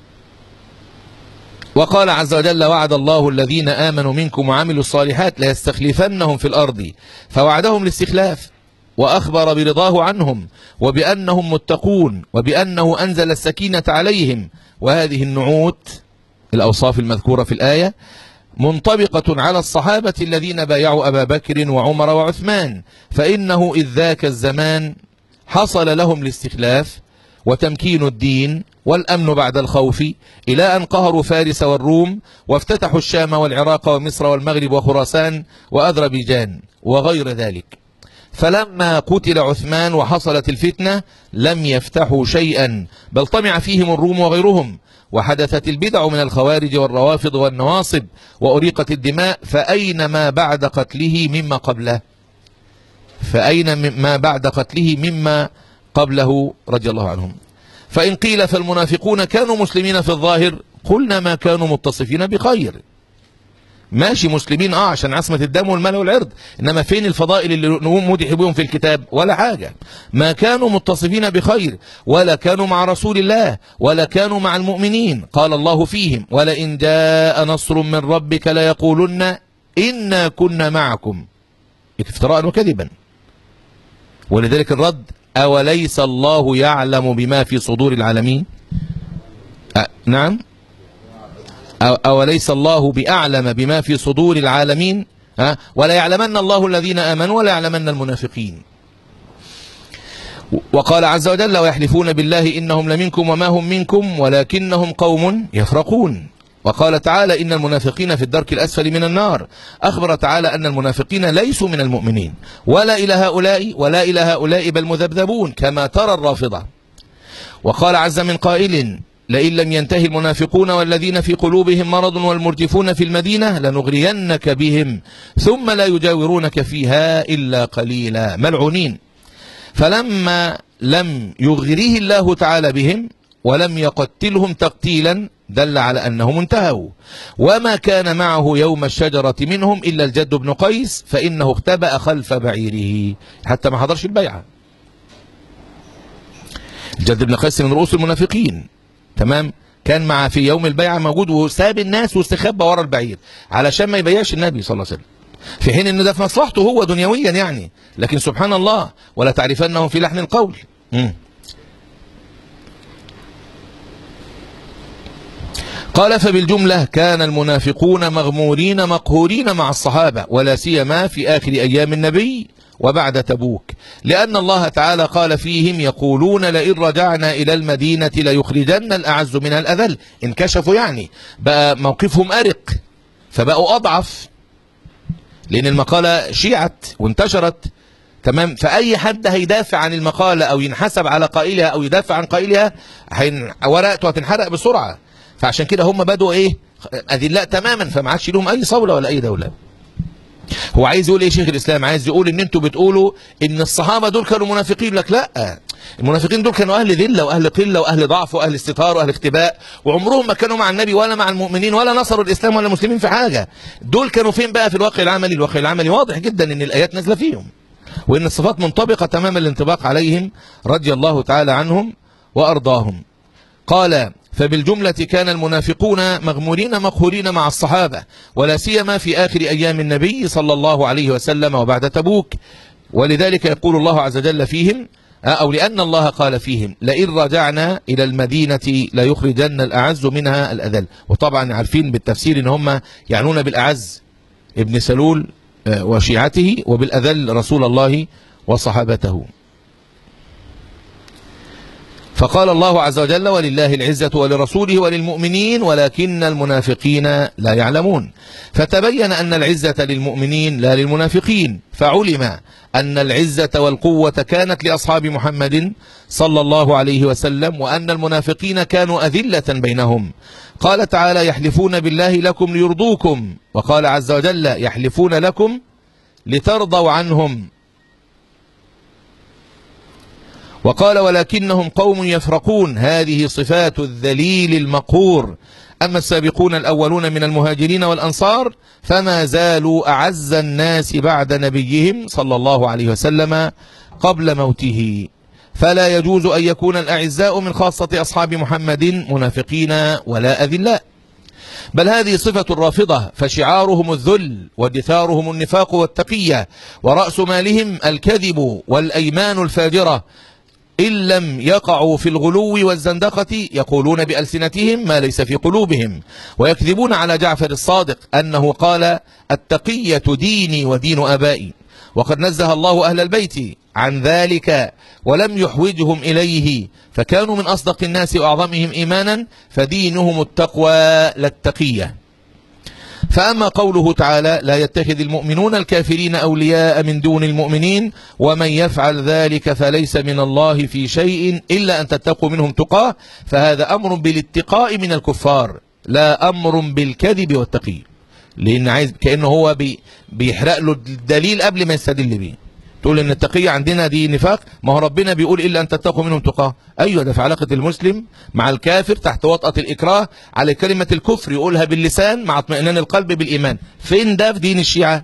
وقال عز وجل وعد الله الذين آمنوا منكم وعملوا الصالحات ليستخلفنهم في الأرض، فوعدهم الاستخلاف وأخبر برضاه عنهم وبأنهم متقون وبأنه أنزل السكينة عليهم. وهذه النعوت الأوصاف المذكورة في الآية منطبقة على الصحابة الذين بايعوا أبا بكر وعمر وعثمان، فإنه إذ ذاك الزمان حصل لهم الاستخلاف وتمكين الدين والأمن بعد الخوف، إلى أن قهروا فارس والروم وافتتحوا الشام والعراق ومصر والمغرب وخراسان وأذربيجان وغير ذلك. فلما قتل عثمان وحصلت الفتنة لم يفتحوا شيئا، بل طمع فيهم الروم وغيرهم، وحدثت البدع من الخوارج والروافض والنواصب، وأريقت الدماء، فأين ما بعد قتله مما قبله؟ فأين ما بعد قتله مما قبله رضي الله عنهم؟ فإن قيل فالمنافقون كانوا مسلمين في الظاهر، قلنا ما كانوا متصفين بخير. ماشي مسلمين اه عشان عصمة الدم والمال والعرض، انما فين الفضائل اللي نقوم مدح بهم في الكتاب؟ ولا حاجة. ما كانوا متصفين بخير، ولا كانوا مع رسول الله، ولا كانوا مع المؤمنين. قال الله فيهم: ولئن جاء نصر من ربك ليقولن إنا كنا معكم، افتراء وكذبا. ولذلك الرد: أوليس الله يعلم بما في صدور العالمين؟ أه نعم، أوليس الله بأعلم بما في صدور العالمين؟ أه؟ ولا يعلمن الله الذين آمنوا ولا يعلمن المنافقين. وقال عز وجل: ويحلفون بالله إنهم لمنكم وما هم منكم ولكنهم قوم يفرقون. وقال تعالى: إن المنافقين في الدرك الأسفل من النار. أخبر تعالى أن المنافقين ليسوا من المؤمنين، ولا إلى هؤلاء ولا إلى هؤلاء، بل مذبذبون كما ترى الرافضة. وقال عز من قائل: لئن لم ينتهي المنافقون والذين في قلوبهم مرض والمرجفون في المدينة لنغرينك بهم ثم لا يجاورونك فيها إلا قليلا، ملعونين. فلما لم يغره الله تعالى بهم ولم يقتلهم تقتيلا دل على أنهم انتهوا. وما كان معه يوم الشجرة منهم إلا الجد بن قيس، فإنه اختبأ خلف بعيره حتى ما حضرش البيعة. الجد بن قيس من رؤوس المنافقين، تمام، كان مع في يوم البيعة موجود وساب الناس واستخبى ورا البعير علشان ما يبيعش النبي صلى الله عليه وسلم، في حين ان ده في مصلحته هو دنيويا يعني. لكن سبحان الله: ولا تعرفنهم في لحن القول. مم. قال: فبالجملة كان المنافقون مغمورين مقهورين مع الصحابة، ولا سيما في آخر أيام النبي وبعد تبوك، لأن الله تعالى قال فيهم: يقولون لئن رجعنا إلى المدينة ليخرجن الأعز منها الأذل. انكشفوا يعني، بقى موقفهم أرق، فبقوا أضعف، لأن المقالة شيعت وانتشرت، تمام. فأي حد هيدافع عن المقالة أو ينحسب على قائلها أو يدافع عن قائلها ورقته هتنحرق بسرعة. فعشان كده هم بدوا إيه؟ أذلاء تماما، فما عادش لهم أي صولة ولا أي دولة. هو عايز يقول ايه شيخ الاسلام؟ عايز يقول ان انتوا بتقولوا ان الصحابه دول كانوا منافقين. لك لا، المنافقين دول كانوا اهل ذله واهل قله واهل ضعف واهل استتار واهل اختباء، وعمرهم ما كانوا مع النبي ولا مع المؤمنين ولا نصروا الاسلام ولا المسلمين في حاجه. دول كانوا فين بقى في الواقع العملي؟ الواقع العملي واضح جدا ان الايات نازله فيهم، وان الصفات منطبقه تمام الانطباق عليهم رضي الله تعالى عنهم وارضاهم. قال: فبالجملة كان المنافقون مغمورين مقهورين مع الصحابة، ولا سيما في آخر أيام النبي صلى الله عليه وسلم وبعد تبوك. ولذلك يقول الله عز وجل فيهم، أو لأن الله قال فيهم: لئن رجعنا إلى المدينة ليخرجن الأعز منها الأذل. وطبعا عارفين بالتفسير إن هم يعنون بالأعز ابن سلول وشيعته، وبالأذل رسول الله وصحابته. فقال الله عز وجل: ولله العزة ولرسوله وللمؤمنين ولكن المنافقين لا يعلمون. فتبين أن العزة للمؤمنين لا للمنافقين، فعلم أن العزة والقوة كانت لأصحاب محمد صلى الله عليه وسلم، وأن المنافقين كانوا أذلة بينهم. قال تعالى: يحلفون بالله لكم ليرضوكم. وقال عز وجل: يحلفون لكم لترضوا عنهم. وقال: ولكنهم قوم يفرقون. هذه صفات الذليل المقهور. أما السابقون الأولون من المهاجرين والأنصار فما زالوا أعز الناس بعد نبيهم صلى الله عليه وسلم قبل موته، فلا يجوز أن يكون الأعزاء من خاصة أصحاب محمد منافقين ولا أذلاء، بل هذه صفة الرافضة، فشعارهم الذل ودثارهم النفاق والتقية، ورأس مالهم الكذب والأيمان الفاجرة. إن لم يقعوا في الغلو والزندقة يقولون بألسنتهم ما ليس في قلوبهم، ويكذبون على جعفر الصادق أنه قال: التقية ديني ودين آبائي. وقد نزه الله أهل البيت عن ذلك ولم يحوجهم إليه فكانوا من أصدق الناس وأعظمهم إيمانا فدينهم التقوى لا التقية. فأما قوله تعالى لا يتخذ المؤمنون الكافرين أولياء من دون المؤمنين ومن يفعل ذلك فليس من الله في شيء إلا أن تتقوا منهم تقاه، فهذا أمر بالاتقاء من الكفار لا أمر بالكذب والتقي، لأن عايز كأنه هو بي بيحرق له الدليل قبل ما يستدل بيه. تقول ان التقية عندنا دي نفاق، ما هو ربنا بيقول إلا أن تتقوا منهم تقاه. أيوة، ده في علاقة المسلم مع الكافر تحت وطأة الإكراه على كلمة الكفر يقولها باللسان مع اطمئنان القلب بالإيمان. فين ده في دين الشيعة؟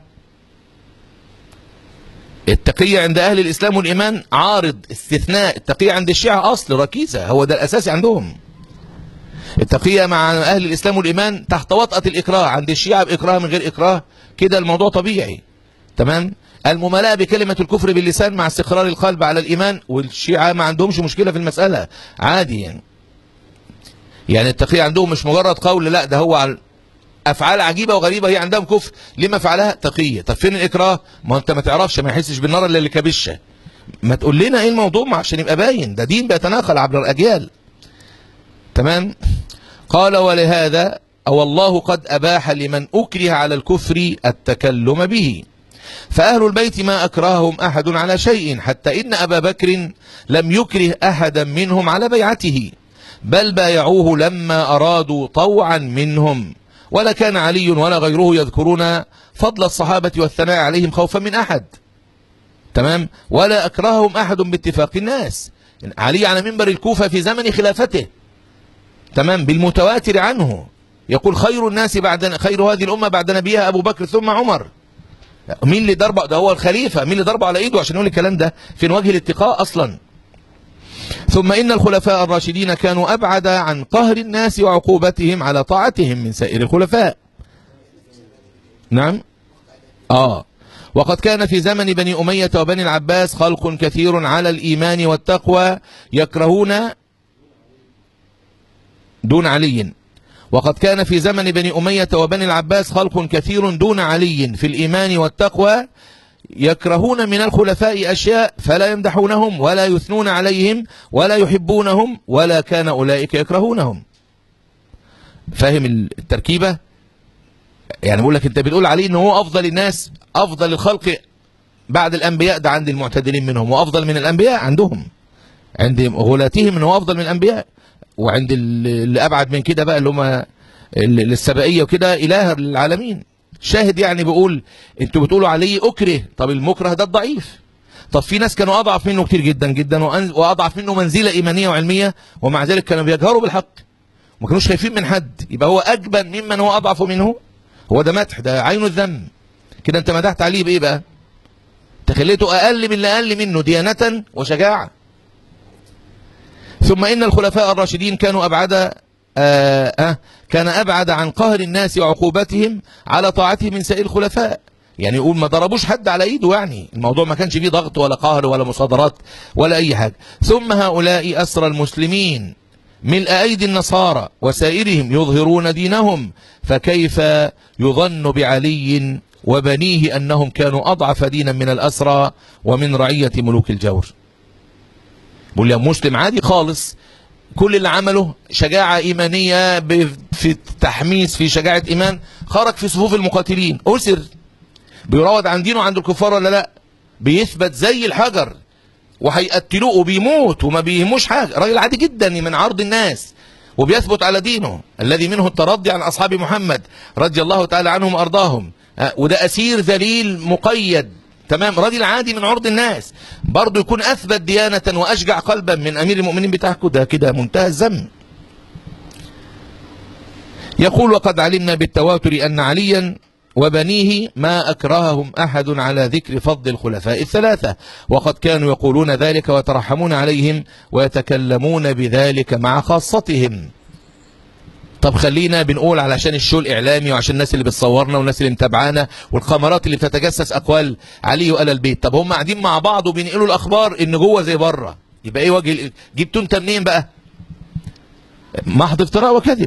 التقية عند أهل الإسلام والإيمان عارض استثناء، التقية عند الشيعة أصل ركيزة، هو ده الأساسي عندهم. التقية مع أهل الإسلام والإيمان تحت وطأة الإكراه، عند الشيعة بإكراه من غير إكراه، كده الموضوع طبيعي. تمام؟ الممالاة بكلمة الكفر باللسان مع استقرار القلب على الإيمان، والشيعة ما عندهمش مشكلة في المسألة عادي يعني. يعني التقية عندهم مش مجرد قول، لا ده هو أفعال عجيبة وغريبة هي عندهم كفر، لما فعلها تقية. طب فين الإكراه؟ ما أنت ما تعرفش، ما يحسش بالنار إلا اللي كبشة. ما تقول لنا إيه الموضوع عشان يبقى باين، ده دين بيتناقل عبر الأجيال. تمام؟ قال ولهذا أو الله قد أباح لمن أكره على الكفر التكلم به، فأهل البيت ما أكرههم أحد على شيء، حتى إن أبا بكر لم يكره أحدا منهم على بيعته، بل بايعوه لما أرادوا طوعا منهم، ولا كان علي ولا غيره يذكرون فضل الصحابة والثناء عليهم خوفا من أحد. تمام؟ ولا أكرههم أحد باتفاق الناس. علي على منبر الكوفة في زمن خلافته، تمام، بالمتواتر عنه يقول خير الناس بعد خير هذه الأمة بعد نبيها أبو بكر ثم عمر. مين اللي ضربه؟ ده هو الخليفة. مين اللي ضربه على ايده عشان يقول الكلام ده؟ فين وجه الاتقاء اصلا؟ ثم ان الخلفاء الراشدين كانوا ابعد عن قهر الناس وعقوبتهم على طاعتهم من سائر الخلفاء. نعم. اه وقد كان في زمن بني أمية وبني العباس خلق كثير على الإيمان والتقوى يكرهون دون علي. وقد كان في زمن بني أمية وبني العباس خلق كثير دون علي في الإيمان والتقوى يكرهون من الخلفاء أشياء فلا يمدحونهم ولا يثنون عليهم ولا يحبونهم ولا كان أولئك يكرهونهم. فاهم التركيبة؟ يعني بقول لك انت بتقول عليه ان هو أفضل الناس، أفضل الخلق بعد الأنبياء، ده عند المعتدلين منهم، وأفضل من الأنبياء عندهم، عند غلاتهم انه أفضل من الأنبياء، وعند اللي أبعد من كده بقى اللي هم السبائية وكده إله العالمين. شاهد يعني بيقول انتوا بتقولوا عليه أكره، طب المكره ده الضعيف. طب في ناس كانوا أضعف منه كتير جدا جدا وأضعف منه منزلة إيمانية وعلمية، ومع ذلك كانوا بيجهروا بالحق وما كانوش خايفين من حد، يبقى هو أجبن ممن هو أضعف منه. هو ده مدح، ده عين الذم كده. انت مدحت عليه بإيه بقى؟ تخليته أقل من اللي أقل منه ديانة وشجاعة. ثم إن الخلفاء الراشدين كانوا أبعد آه آه كان أبعد عن قهر الناس وعقوبتهم على طاعتهم من سائر الخلفاء. يعني يقول ما ضربوش حد على إيده، يعني الموضوع ما كانش فيه ضغط ولا قهر ولا مصادرات ولا أي حاجة. ثم هؤلاء أسرى المسلمين ملء أيدي النصارى وسائرهم يظهرون دينهم، فكيف يظن بعلي وبنيه أنهم كانوا أضعف دينا من الأسرى ومن رعية ملوك الجور؟ بقول يا مسلم عادي خالص، كل اللي عمله شجاعة إيمانية في تحميس في شجاعة إيمان، خرج في صفوف المقاتلين، أسر، بيراود عن دينه عند الكفار ولا لا؟ بيثبت زي الحجر وهيقتلوه وبيموت وما بيهموش حاجة، راجل عادي جدا من عرض الناس وبيثبت على دينه الذي منه الترضي عن أصحاب محمد رضي الله تعالى عنهم وأرضاهم. وده أسير ذليل مقيد، تمام، راجل عادي من عرض الناس، برضه يكون أثبت ديانة وأشجع قلبا من أمير المؤمنين بتاعكم، ده كده منتهى الذم. يقول وقد علمنا بالتواتر أن عليا وبنيه ما أكرههم أحد على ذكر فضل الخلفاء الثلاثة، وقد كانوا يقولون ذلك ويترحمون عليهم ويتكلمون بذلك مع خاصتهم. طب خلينا بنقول علشان الشو الإعلامي وعشان الناس اللي بتصورنا والناس اللي متابعانا والقمرات اللي بتتجسس أقوال علي وآل البيت، طب هم قاعدين مع بعض وبينقلوا الأخبار إن جوه زي بره، يبقى إيه وجه؟ جبتوا أنت منين بقى؟ محض افتراء وكذب.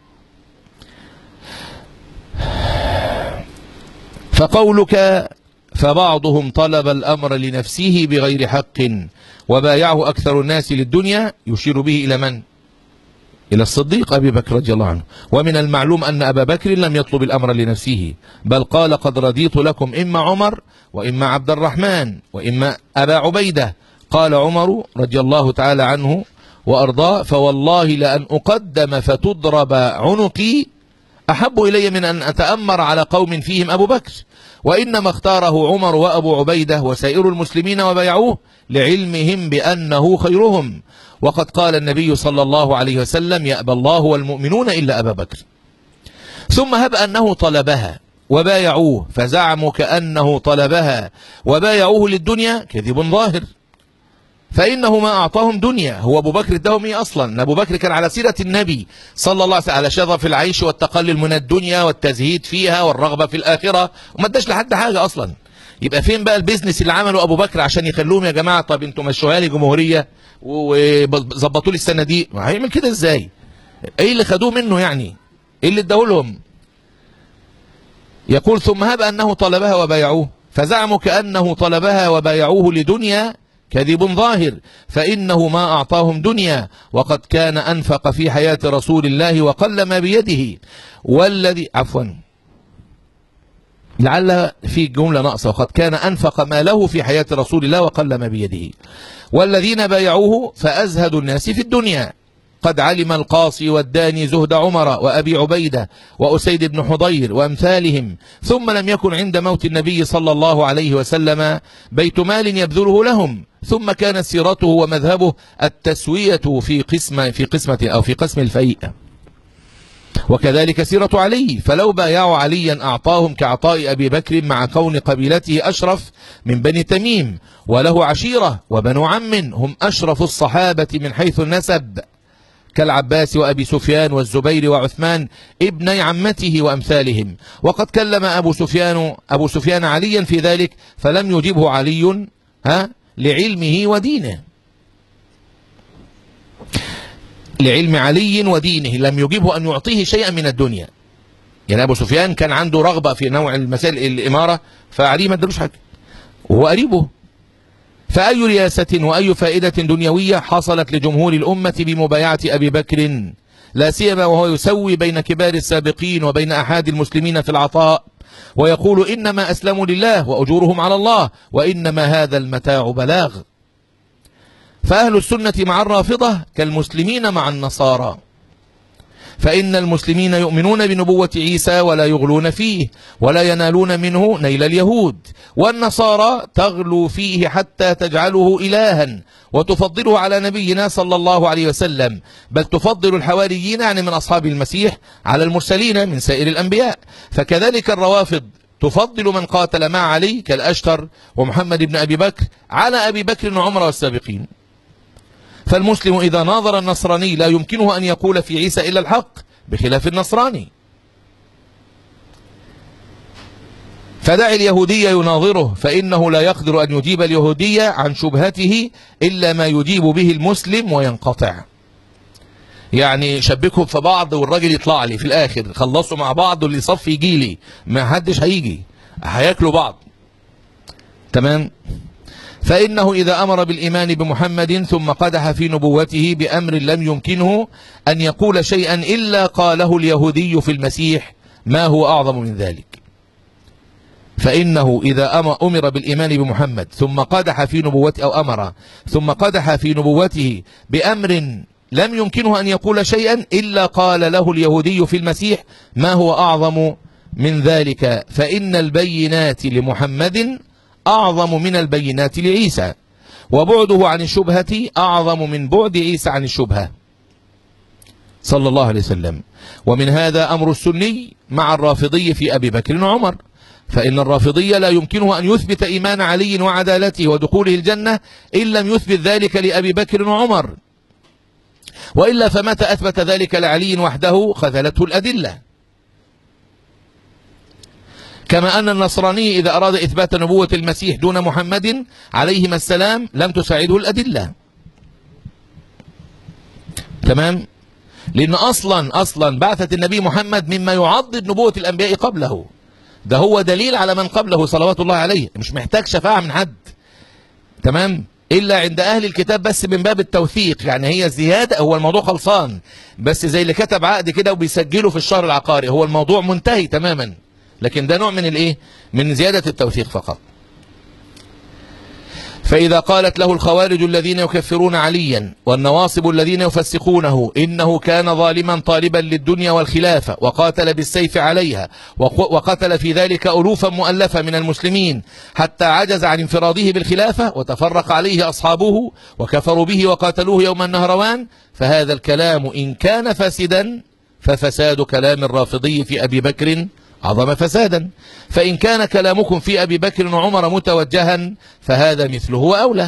فقولك فبعضهم طلب الأمر لنفسه بغير حق وبايعه أكثر الناس للدنيا، يشير به إلى من؟ إلى الصديق أبي بكر رضي الله عنه. ومن المعلوم أن أبا بكر لم يطلب الأمر لنفسه، بل قال قد رضيت لكم إما عمر وإما عبد الرحمن وإما أبا عبيدة. قال عمر رضي الله تعالى عنه وأرضاه فوالله لأن أقدم فتضرب عنقي أحب إلي من أن أتأمر على قوم فيهم أبو بكر، وإنما اختاره عمر وأبو عبيدة وسائر المسلمين وبايعوه لعلمهم بأنه خيرهم. وقد قال النبي صلى الله عليه وسلم يأبى الله والمؤمنون إلا أبا بكر. ثم هب أنه طلبها وبايعوه فزعموا كأنه طلبها وبايعوه للدنيا كذب ظاهر، فإنه ما أعطاهم دنيا. هو أبو بكر اداهم إيه أصلا؟ أبو بكر كان على سيرة النبي صلى الله عليه وسلم على شظف العيش والتقلل من الدنيا والتزهيد فيها والرغبة في الآخرة، وما اداش لحد حاجة أصلا. يبقى فين بقى البيزنس اللي عمله أبو بكر عشان يخلوهم يا جماعة طب انتوا مشوها لي جمهورية وظبطوا لي السنة دي؟ هيعمل كده ازاي؟ ايه اللي خدوه منه يعني؟ ايه اللي اداه لهم؟ يقول ثم هب أنه طلبها وبايعوه فزعموا كأنه طلبها وبايعوه لدنيا كذب ظاهر، فإنه ما أعطاهم دنيا وقد كان أنفق في حياة رسول الله وقل ما بيده. والذي عفوا لعل في جملة ناقصة، وقد كان أنفق ما له في حياة رسول الله وقل ما بيده. والذين بايعوه فأزهد الناس في الدنيا، قد علم القاصي والداني زهد عمر وأبي عبيدة وأسيد بن حضير وأمثالهم، ثم لم يكن عند موت النبي صلى الله عليه وسلم بيت مال يبذله لهم، ثم كانت سيرته ومذهبه التسوية في قسمة في قسمة أو في قسم الفيء. وكذلك سيرة علي، فلو بايعوا عليا أعطاهم كعطاء أبي بكر مع كون قبيلته أشرف من بني تميم، وله عشيرة وبنو عم هم أشرف الصحابة من حيث النسب كالعباس وأبي سفيان والزبير وعثمان ابني عمته وأمثالهم. وقد كلم أبو سفيان أبو سفيان عليا في ذلك فلم يجبه علي ها لعلمه ودينه، لعلم علي ودينه لم يجبه أن يعطيه شيئا من الدنيا. يعني أبو سفيان كان عنده رغبة في نوع المسائل الإمارة، فعلي ما ادلوش حاجة وهو قريبه. فأي رياسة وأي فائدة دنيوية حصلت لجمهور الأمة بمبايعة أبي بكر، لا سيما وهو يسوي بين كبار السابقين وبين أحد المسلمين في العطاء، ويقول إنما أسلموا لله وأجورهم على الله وإنما هذا المتاع بلاغ. فأهل السنة مع الرافضة كالمسلمين مع النصارى، فإن المسلمين يؤمنون بنبوة عيسى ولا يغلون فيه ولا ينالون منه نيل اليهود، والنصارى تغلو فيه حتى تجعله إلها وتفضله على نبينا صلى الله عليه وسلم، بل تفضل الحواريين يعني من أصحاب المسيح على المرسلين من سائر الأنبياء. فكذلك الروافض تفضل من قاتل مع علي كالأشتر ومحمد بن أبي بكر على أبي بكر وعمر والسابقين. فالمسلم إذا ناظر النصراني لا يمكنه أن يقول في عيسى إلا الحق بخلاف النصراني. فدع اليهودي يناظره فإنه لا يقدر أن يجيب اليهودية عن شبهته إلا ما يجيب به المسلم وينقطع. يعني شبكهم في بعض والراجل يطلع لي في الآخر خلصوا مع بعض واللي صف يجي لي، ما حدش هيجي هياكلوا بعض. تمام. فإنه إذا أمر بالإيمان بمحمد ثم قدح في نبوته بأمر لم يمكنه أن يقول شيئا إلا قاله اليهودي في المسيح ما هو أعظم من ذلك. فإنه إذا أمر بالإيمان بمحمد ثم قدح في نبوته أو أمر ثم قدح في نبوته بأمر لم يمكنه أن يقول شيئا إلا قال له اليهودي في المسيح ما هو أعظم من ذلك، فإن البينات لمحمد أعظم من البينات لعيسى، وبعده عن الشبهة أعظم من بعد عيسى عن الشبهة صلى الله عليه وسلم. ومن هذا أمر السني مع الرافضي في أبي بكر وعمر، فإن الرافضي لا يمكنه أن يثبت إيمان علي وعدالته ودخوله الجنة إن لم يثبت ذلك لأبي بكر وعمر، وإلا فمتى أثبت ذلك لعلي وحده خذلته الأدلة. كما أن النصراني إذا أراد إثبات نبوة المسيح دون محمد عليهما السلام لم تساعده الأدلة. تمام. لأن أصلا أصلا بعثة النبي محمد مما يعضد نبوة الأنبياء قبله، ده هو دليل على من قبله صلوات الله عليه، مش محتاج شفاعة من حد. تمام؟ إلا عند أهل الكتاب بس من باب التوثيق، يعني هي زيادة، هو الموضوع خلصان، بس زي اللي كتب عقد كده وبيسجله في الشهر العقاري، هو الموضوع منتهي تماما، لكن ده نوع من الإيه؟ من زيادة التوثيق فقط. فإذا قالت له الخوارج الذين يكفرون عليا والنواصب الذين يفسقونه إنه كان ظالما طالبا للدنيا والخلافة وقاتل بالسيف عليها وقتل في ذلك ألوفا مؤلفة من المسلمين حتى عجز عن انفراده بالخلافة وتفرق عليه أصحابه وكفروا به وقاتلوه يوم النهروان، فهذا الكلام إن كان فاسدا ففساد كلام الرافضي في أبي بكر عظم فسادا، فإن كان كلامكم في أبي بكر وعمر متوجها فهذا مثله وأولى.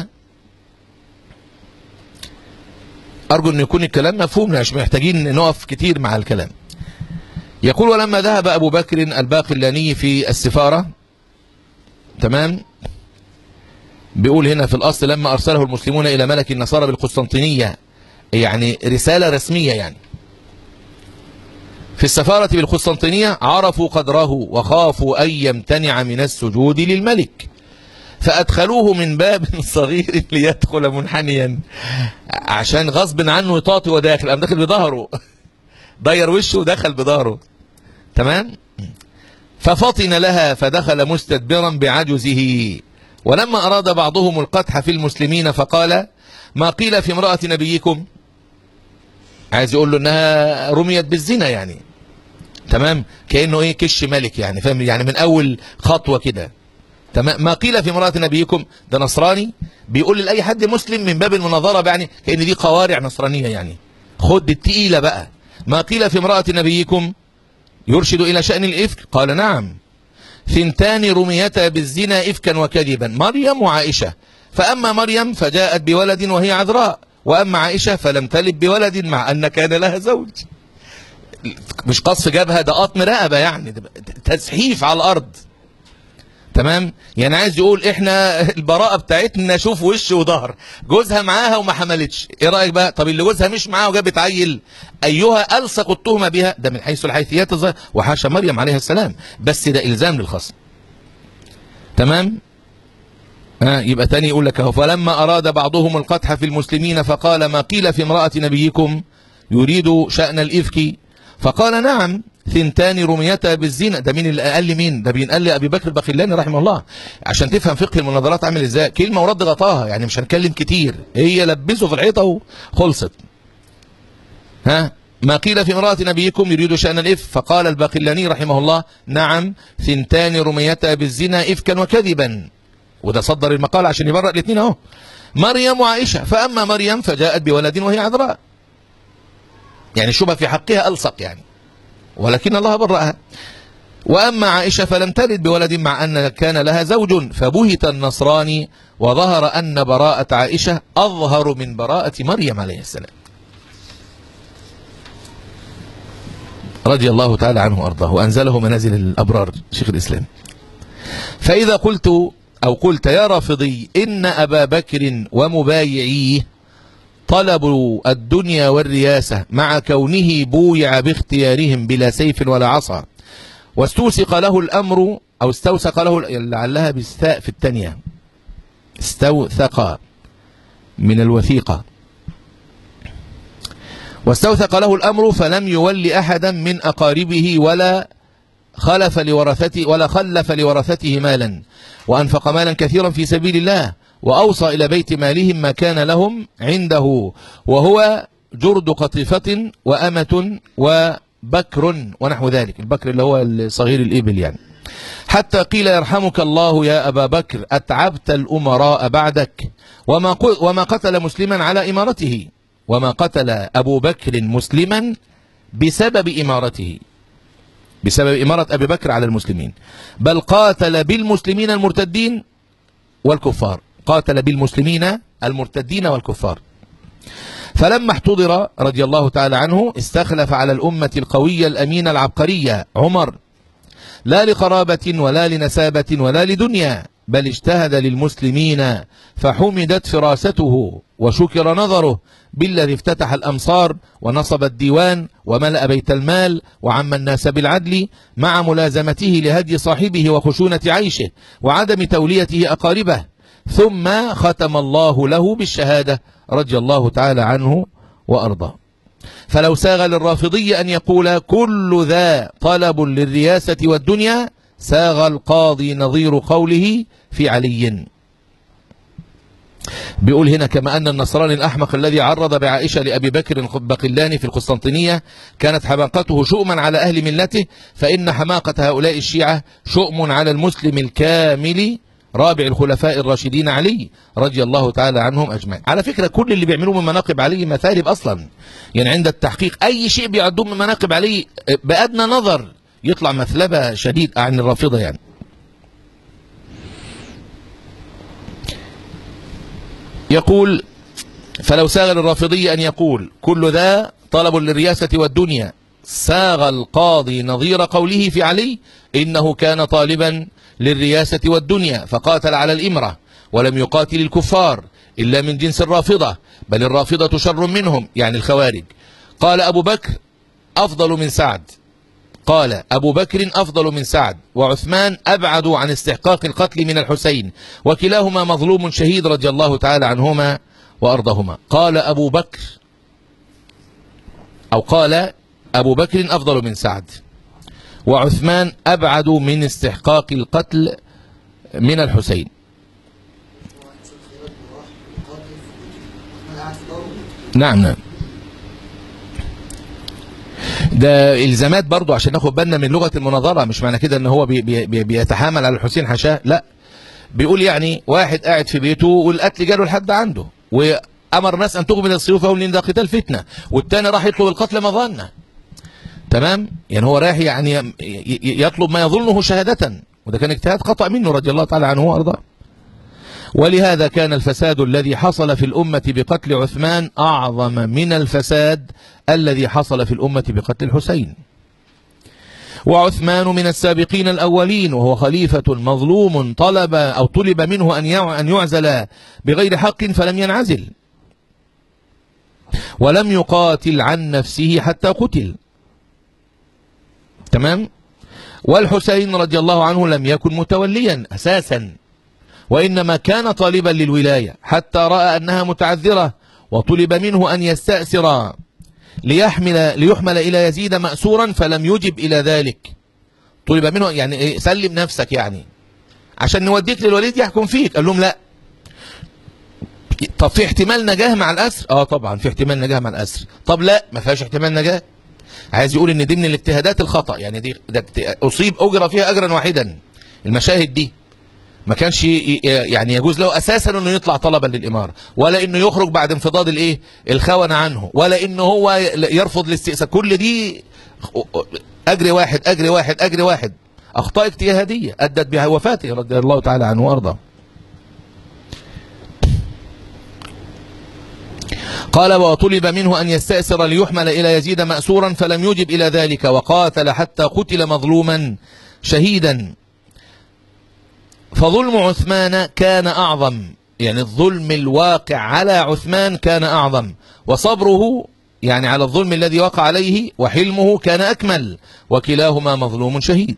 أرجو أن يكون الكلام مفهوم، مش محتاجين نقف كتير مع الكلام. يقول ولما ذهب أبو بكر الباقلاني في السفارة، تمام، بيقول هنا في الأصل لما أرسله المسلمون إلى ملك النصارى بالقسطنطينية، يعني رسالة رسمية، يعني في السفارة بالقسطنطينية عرفوا قدره وخافوا أن يمتنع من السجود للملك فأدخلوه من باب صغير ليدخل منحنيا، عشان غصب عنه يطاطي وداخل، قام داخل بظهره، ضير وشه ودخل بظهره. تمام. ففطن لها فدخل مستدبرا بعجزه. ولما أراد بعضهم القدح في المسلمين فقال ما قيل في امرأة نبيكم، عايز يقول له انها رميت بالزنا، يعني تمام، كأنه ايه كش ملك، يعني فاهم، يعني من اول خطوة كده. تمام. ما قيل في امرأة نبيكم، ده نصراني بيقول لأي حد مسلم من باب المناظرة، يعني كأن دي قوارع نصرانية، يعني خد التقيلة بقى. ما قيل في امرأة نبيكم يرشد إلى شأن الإفك، قال نعم، ثنتان رميتا بالزنا إفكا وكذبا، مريم وعائشة، فأما مريم فجاءت بولد وهي عذراء، وأما عائشة فلم تلد بولد مع أن كان لها زوج. مش قصف جبهة، ده قطم رقبة، يعني تزحيف على الأرض. تمام. يعني عايز يقول احنا البراءة بتاعتنا شوف وش وظهر، جوزها معاها وما حملتش، ايه رأيك بقى؟ طب اللي جوزها مش معاها وجابت عيل، ايها ألصق التهمة بها؟ ده من حيث الحيثيات الظاهرة، وحاشا مريم عليها السلام، بس ده إلزام للخصم. تمام. ها، يبقى تاني يقول لك اهو فلما أراد بعضهم القدح في المسلمين فقال ما قيل في امرأة نبيكم، يريد شأن الإفك، فقال نعم، ثنتان رميتا بالزنا. ده مين اللي قال؟ مين ده؟ بينقل لي أبي بكر الباقلاني رحمه الله، عشان تفهم فقه المناظرات عامل ازاي، كلمة ورد غطاها، يعني مش هنتكلم كتير، هي لبسه في الحيطة وخلصت. ها، ما قيل في امرأة نبيكم يريد شأن الإف، فقال الباقلاني رحمه الله نعم، ثنتان رميتا بالزنا إفكا وكذبا، وده صدر المقال عشان يبرأ الاثنين اهو، مريم وعائشة، فأما مريم فجاءت بولد وهي عذراء، يعني شبه في حقها ألصق يعني، ولكن الله برأها. وأما عائشة فلم تلد بولد مع أن كان لها زوج، فبهت النصراني وظهر أن براءة عائشة أظهر من براءة مريم عليه السلام رضي الله تعالى عنه وأرضاه، وأنزله منازل الأبرار شيخ الإسلام. فإذا قلت أو قلت يا رافضي إن أبا بكر ومبايعيه طلبوا الدنيا والرياسة مع كونه بويع باختيارهم بلا سيف ولا عصا، واستوثق له الأمر أو استوثق له، لعلها بالثاء في الثانية، استوثق من الوثيقة، واستوثق له الأمر فلم يولي أحدا من أقاربه ولا خلف لورثته ولا خلف لورثته مالا، وأنفق مالا كثيرا في سبيل الله، وأوصى إلى بيت مالهم ما كان لهم عنده، وهو جرد قطيفة وأمة وبكر ونحو ذلك، البكر اللي هو صغير الإبل يعني، حتى قيل يرحمك الله يا أبا بكر أتعبت الأمراء بعدك، وما وما قتل مسلما على إمارته، وما قتل أبو بكر مسلما بسبب إمارته، بسبب إمارة أبي بكر على المسلمين، بل قاتل بالمسلمين المرتدين والكفار، قاتل بالمسلمين المرتدين والكفار. فلما احتضر رضي الله تعالى عنه استخلف على الأمة القوية الأمين العبقرية عمر، لا لقرابة ولا لنسابة ولا لدنيا، بل اجتهد للمسلمين فحمدت فراسته وشكر نظره بالذي افتتح الأمصار ونصب الديوان وملأ بيت المال وعم الناس بالعدل، مع ملازمته لهدي صاحبه وخشونة عيشه وعدم توليته أقاربه، ثم ختم الله له بالشهادة رضي الله تعالى عنه وأرضاه. فلو ساغ للرافضي أن يقول كل ذا طلب للرياسة والدنيا، ساغ القاضي نظير قوله في علي. بيقول هنا: كما أن النصراني الأحمق الذي عرض بعائشة لأبي بكر البقلاني في القسطنطينية كانت حماقته شؤما على أهل ملته، فإن حماقة هؤلاء الشيعة شؤم على المسلم الكامل رابع الخلفاء الراشدين علي رضي الله تعالى عنهم أجمعين. على فكرة كل اللي بيعملوه من مناقب علي مثالب أصلا، يعني عند التحقيق أي شيء بيعدوه من مناقب علي بأدنى نظر يطلع مثلبة شديد عن الرافضة. يعني يقول: فلو ساغ للرافضي أن يقول كل ذا طلب للرياسة والدنيا، ساغ القاضي نظير قوله في علي: إنه كان طالبا للرياسة والدنيا فقاتل على الإمرة ولم يقاتل الكفار إلا من جنس الرافضة، بل الرافضة شر منهم، يعني الخوارج. قال أبو بكر أفضل من سعد قال أبو بكر أفضل من سعد وعثمان أبعد عن استحقاق القتل من الحسين، وكلاهما مظلوم شهيد رضي الله تعالى عنهما وأرضهما. قال أبو بكر أو قال أبو بكر أفضل من سعد وعثمان أبعد من استحقاق القتل من الحسين. نعم نعم، ده إلزامات برضو عشان ناخد بالنا من لغة المناظرة. مش معنى كده ان هو بي بي بيتحامل على الحسين، حاشاه، لا. بيقول يعني واحد قاعد في بيته والقتل جاله لحد عنده وأمر ناس أن تغمد السيوف لأن ده قتال فتنة، والتاني راح يطلب القتل مظنة. تمام، يعني هو رايح يعني يطلب ما يظنه شهادة، وده كان اجتهاد خطأ منه رضي الله تعالى عنه وأرضاه. ولهذا كان الفساد الذي حصل في الأمة بقتل عثمان أعظم من الفساد الذي حصل في الأمة بقتل الحسين. وعثمان من السابقين الأولين، وهو خليفة مظلوم طلب أو طلب منه أن يعزل بغير حق فلم ينعزل، ولم يقاتل عن نفسه حتى قتل. تمام. والحسين رضي الله عنه لم يكن متوليا أساسا، وإنما كان طالبا للولاية حتى رأى أنها متعذرة، وطلب منه أن يستأسر ليحمل, ليحمل إلى يزيد مأسورا فلم يجب إلى ذلك. طلب منه يعني سلم نفسك يعني عشان نوديك للوليد يحكم فيك. قال لهم لا. طب في احتمال نجاة مع الأسر؟ اه طبعا في احتمال نجاة مع الأسر. طب لا، ما فيهاش احتمال نجاة. عايز يقول ان دي من الاجتهادات الخطأ، يعني دي أصيب أجر فيها أجرا واحدا. المشاهد دي ما كانش يعني يجوز له اساسا انه يطلع طلبا للاماره، ولا انه يخرج بعد انفضاض الايه الخونه عنه، ولا انه هو يرفض الاستئساء. كل دي اجر واحد اجر واحد اجر واحد، اخطاء اجتهاديه ادت بها وفاته رضي الله تعالى عنه وارضاه. قال: وطلب منه ان يستأسر ليحمل الى يزيد مأسورا فلم يجب الى ذلك، وقاتل حتى قتل مظلوما شهيدا. فظلم عثمان كان أعظم، يعني الظلم الواقع على عثمان كان أعظم، وصبره يعني على الظلم الذي وقع عليه وحلمه كان أكمل، وكلاهما مظلوم شهيد.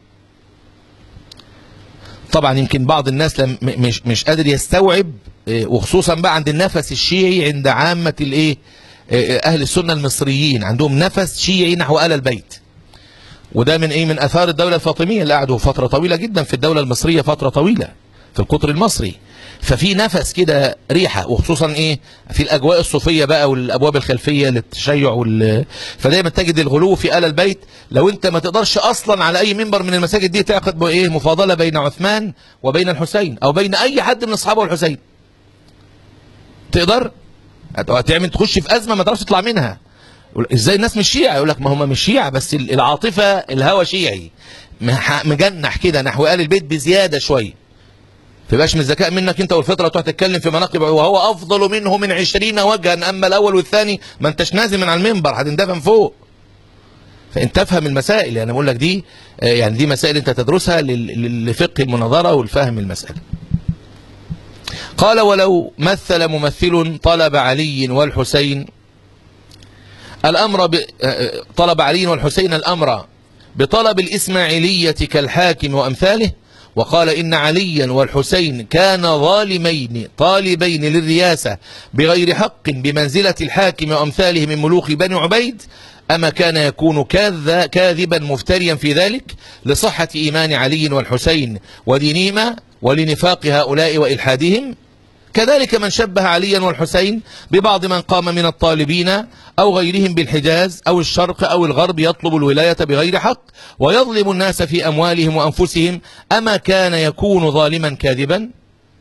طبعا يمكن بعض الناس لم مش مش قادر يستوعب، وخصوصا بقى عند النفس الشيعي، عند عامة الايه أهل السنة المصريين عندهم نفس شيعي نحو آل البيت. وده من ايه؟ من اثار الدولة الفاطمية اللي قعدوا فترة طويلة جدا في الدولة المصرية، فترة طويلة في القطر المصري. ففي نفس كده ريحة، وخصوصا ايه في الاجواء الصوفية بقى والابواب الخلفية للتشيع وال... فدايما تجد الغلو في آل البيت. لو انت ما تقدرش اصلا على اي منبر من المساجد دي تعقد ايه مفاضلة بين عثمان وبين الحسين، او بين اي حد من اصحابه الحسين، تقدر تعمل تخش في ازمة ما تعرفش تطلع منها. ازاي الناس مش شيعة؟ يقول لك ما هم مش شيعة، بس العاطفة الهوى شيعي مجنح كده نحو آل البيت بزيادة شوية. فيبقاش من الذكاء منك انت والفطرة تروح تتكلم في مناقب وهو افضل منه من عشرين وجها، اما الاول والثاني ما انتش نازل من على المنبر، هتندفن فوق. فانت تفهم المسائل. يعني بقول لك دي يعني دي مسائل انت تدرسها لفقه المناظرة والفهم المسألة. قال ولو مثل ممثل طلب علي والحسين الأمر ب... طلب علي والحسين الأمر بطلب الإسماعيلية كالحاكم وأمثاله، وقال إن عليا والحسين كان ظالمين طالبين للرياسة بغير حق بمنزلة الحاكم وأمثاله من ملوك بني عبيد، أما كان يكون كاذبا مفتريا في ذلك لصحة إيمان علي والحسين ودينهما ولنفاق هؤلاء وإلحادهم؟ كذلك من شبه عليا والحسين ببعض من قام من الطالبين أو غيرهم بالحجاز أو الشرق أو الغرب يطلب الولاية بغير حق ويظلم الناس في أموالهم وأنفسهم، أما كان يكون ظالما كاذبا؟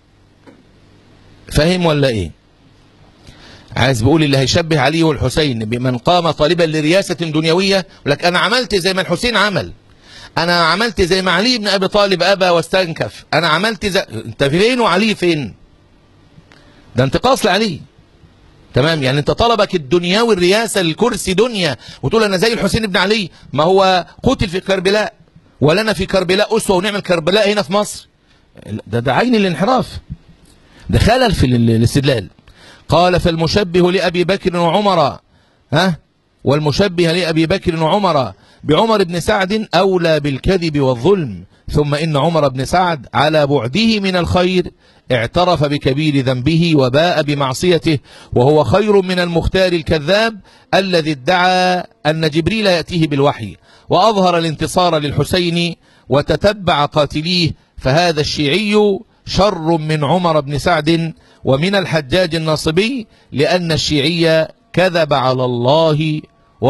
فهم ولا إيه؟ عايز بقول اللي هيشبه علي والحسين بمن قام طالبا لرياسة دنيوية ولك أنا عملت زي ما الحسين عمل، أنا عملت زي ما علي بن أبي طالب أبى واستنكف، أنا عملت زي... أنت فين وعلي فين؟ ده انتقاص لعلي. تمام؟ يعني انت طلبك الدنيا والرياسة الكرسي دنيا وتقول انا زي الحسين بن علي، ما هو قتل في كربلاء ولنا في كربلاء أسوة ونعمل كربلاء هنا في مصر. ده ده عين الانحراف، ده خلل في الاستدلال. قال فالمشبه لأبي بكر وعمر ها والمشبه لأبي بكر وعمر بعمر بن سعد أولى بالكذب والظلم، ثم إن عمر بن سعد على بعده من الخير اعترف بكبير ذنبه وباء بمعصيته، وهو خير من المختار الكذاب الذي ادعى أن جبريل يأتيه بالوحي وأظهر الانتصار للحسين وتتبع قاتليه، فهذا الشيعي شر من عمر بن سعد ومن الحجاج الناصبي، لأن الشيعي كذب على الله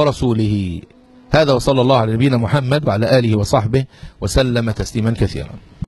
ورسوله. هذا وصلى الله على نبينا محمد وعلى آله وصحبه وسلم تسليما كثيرا.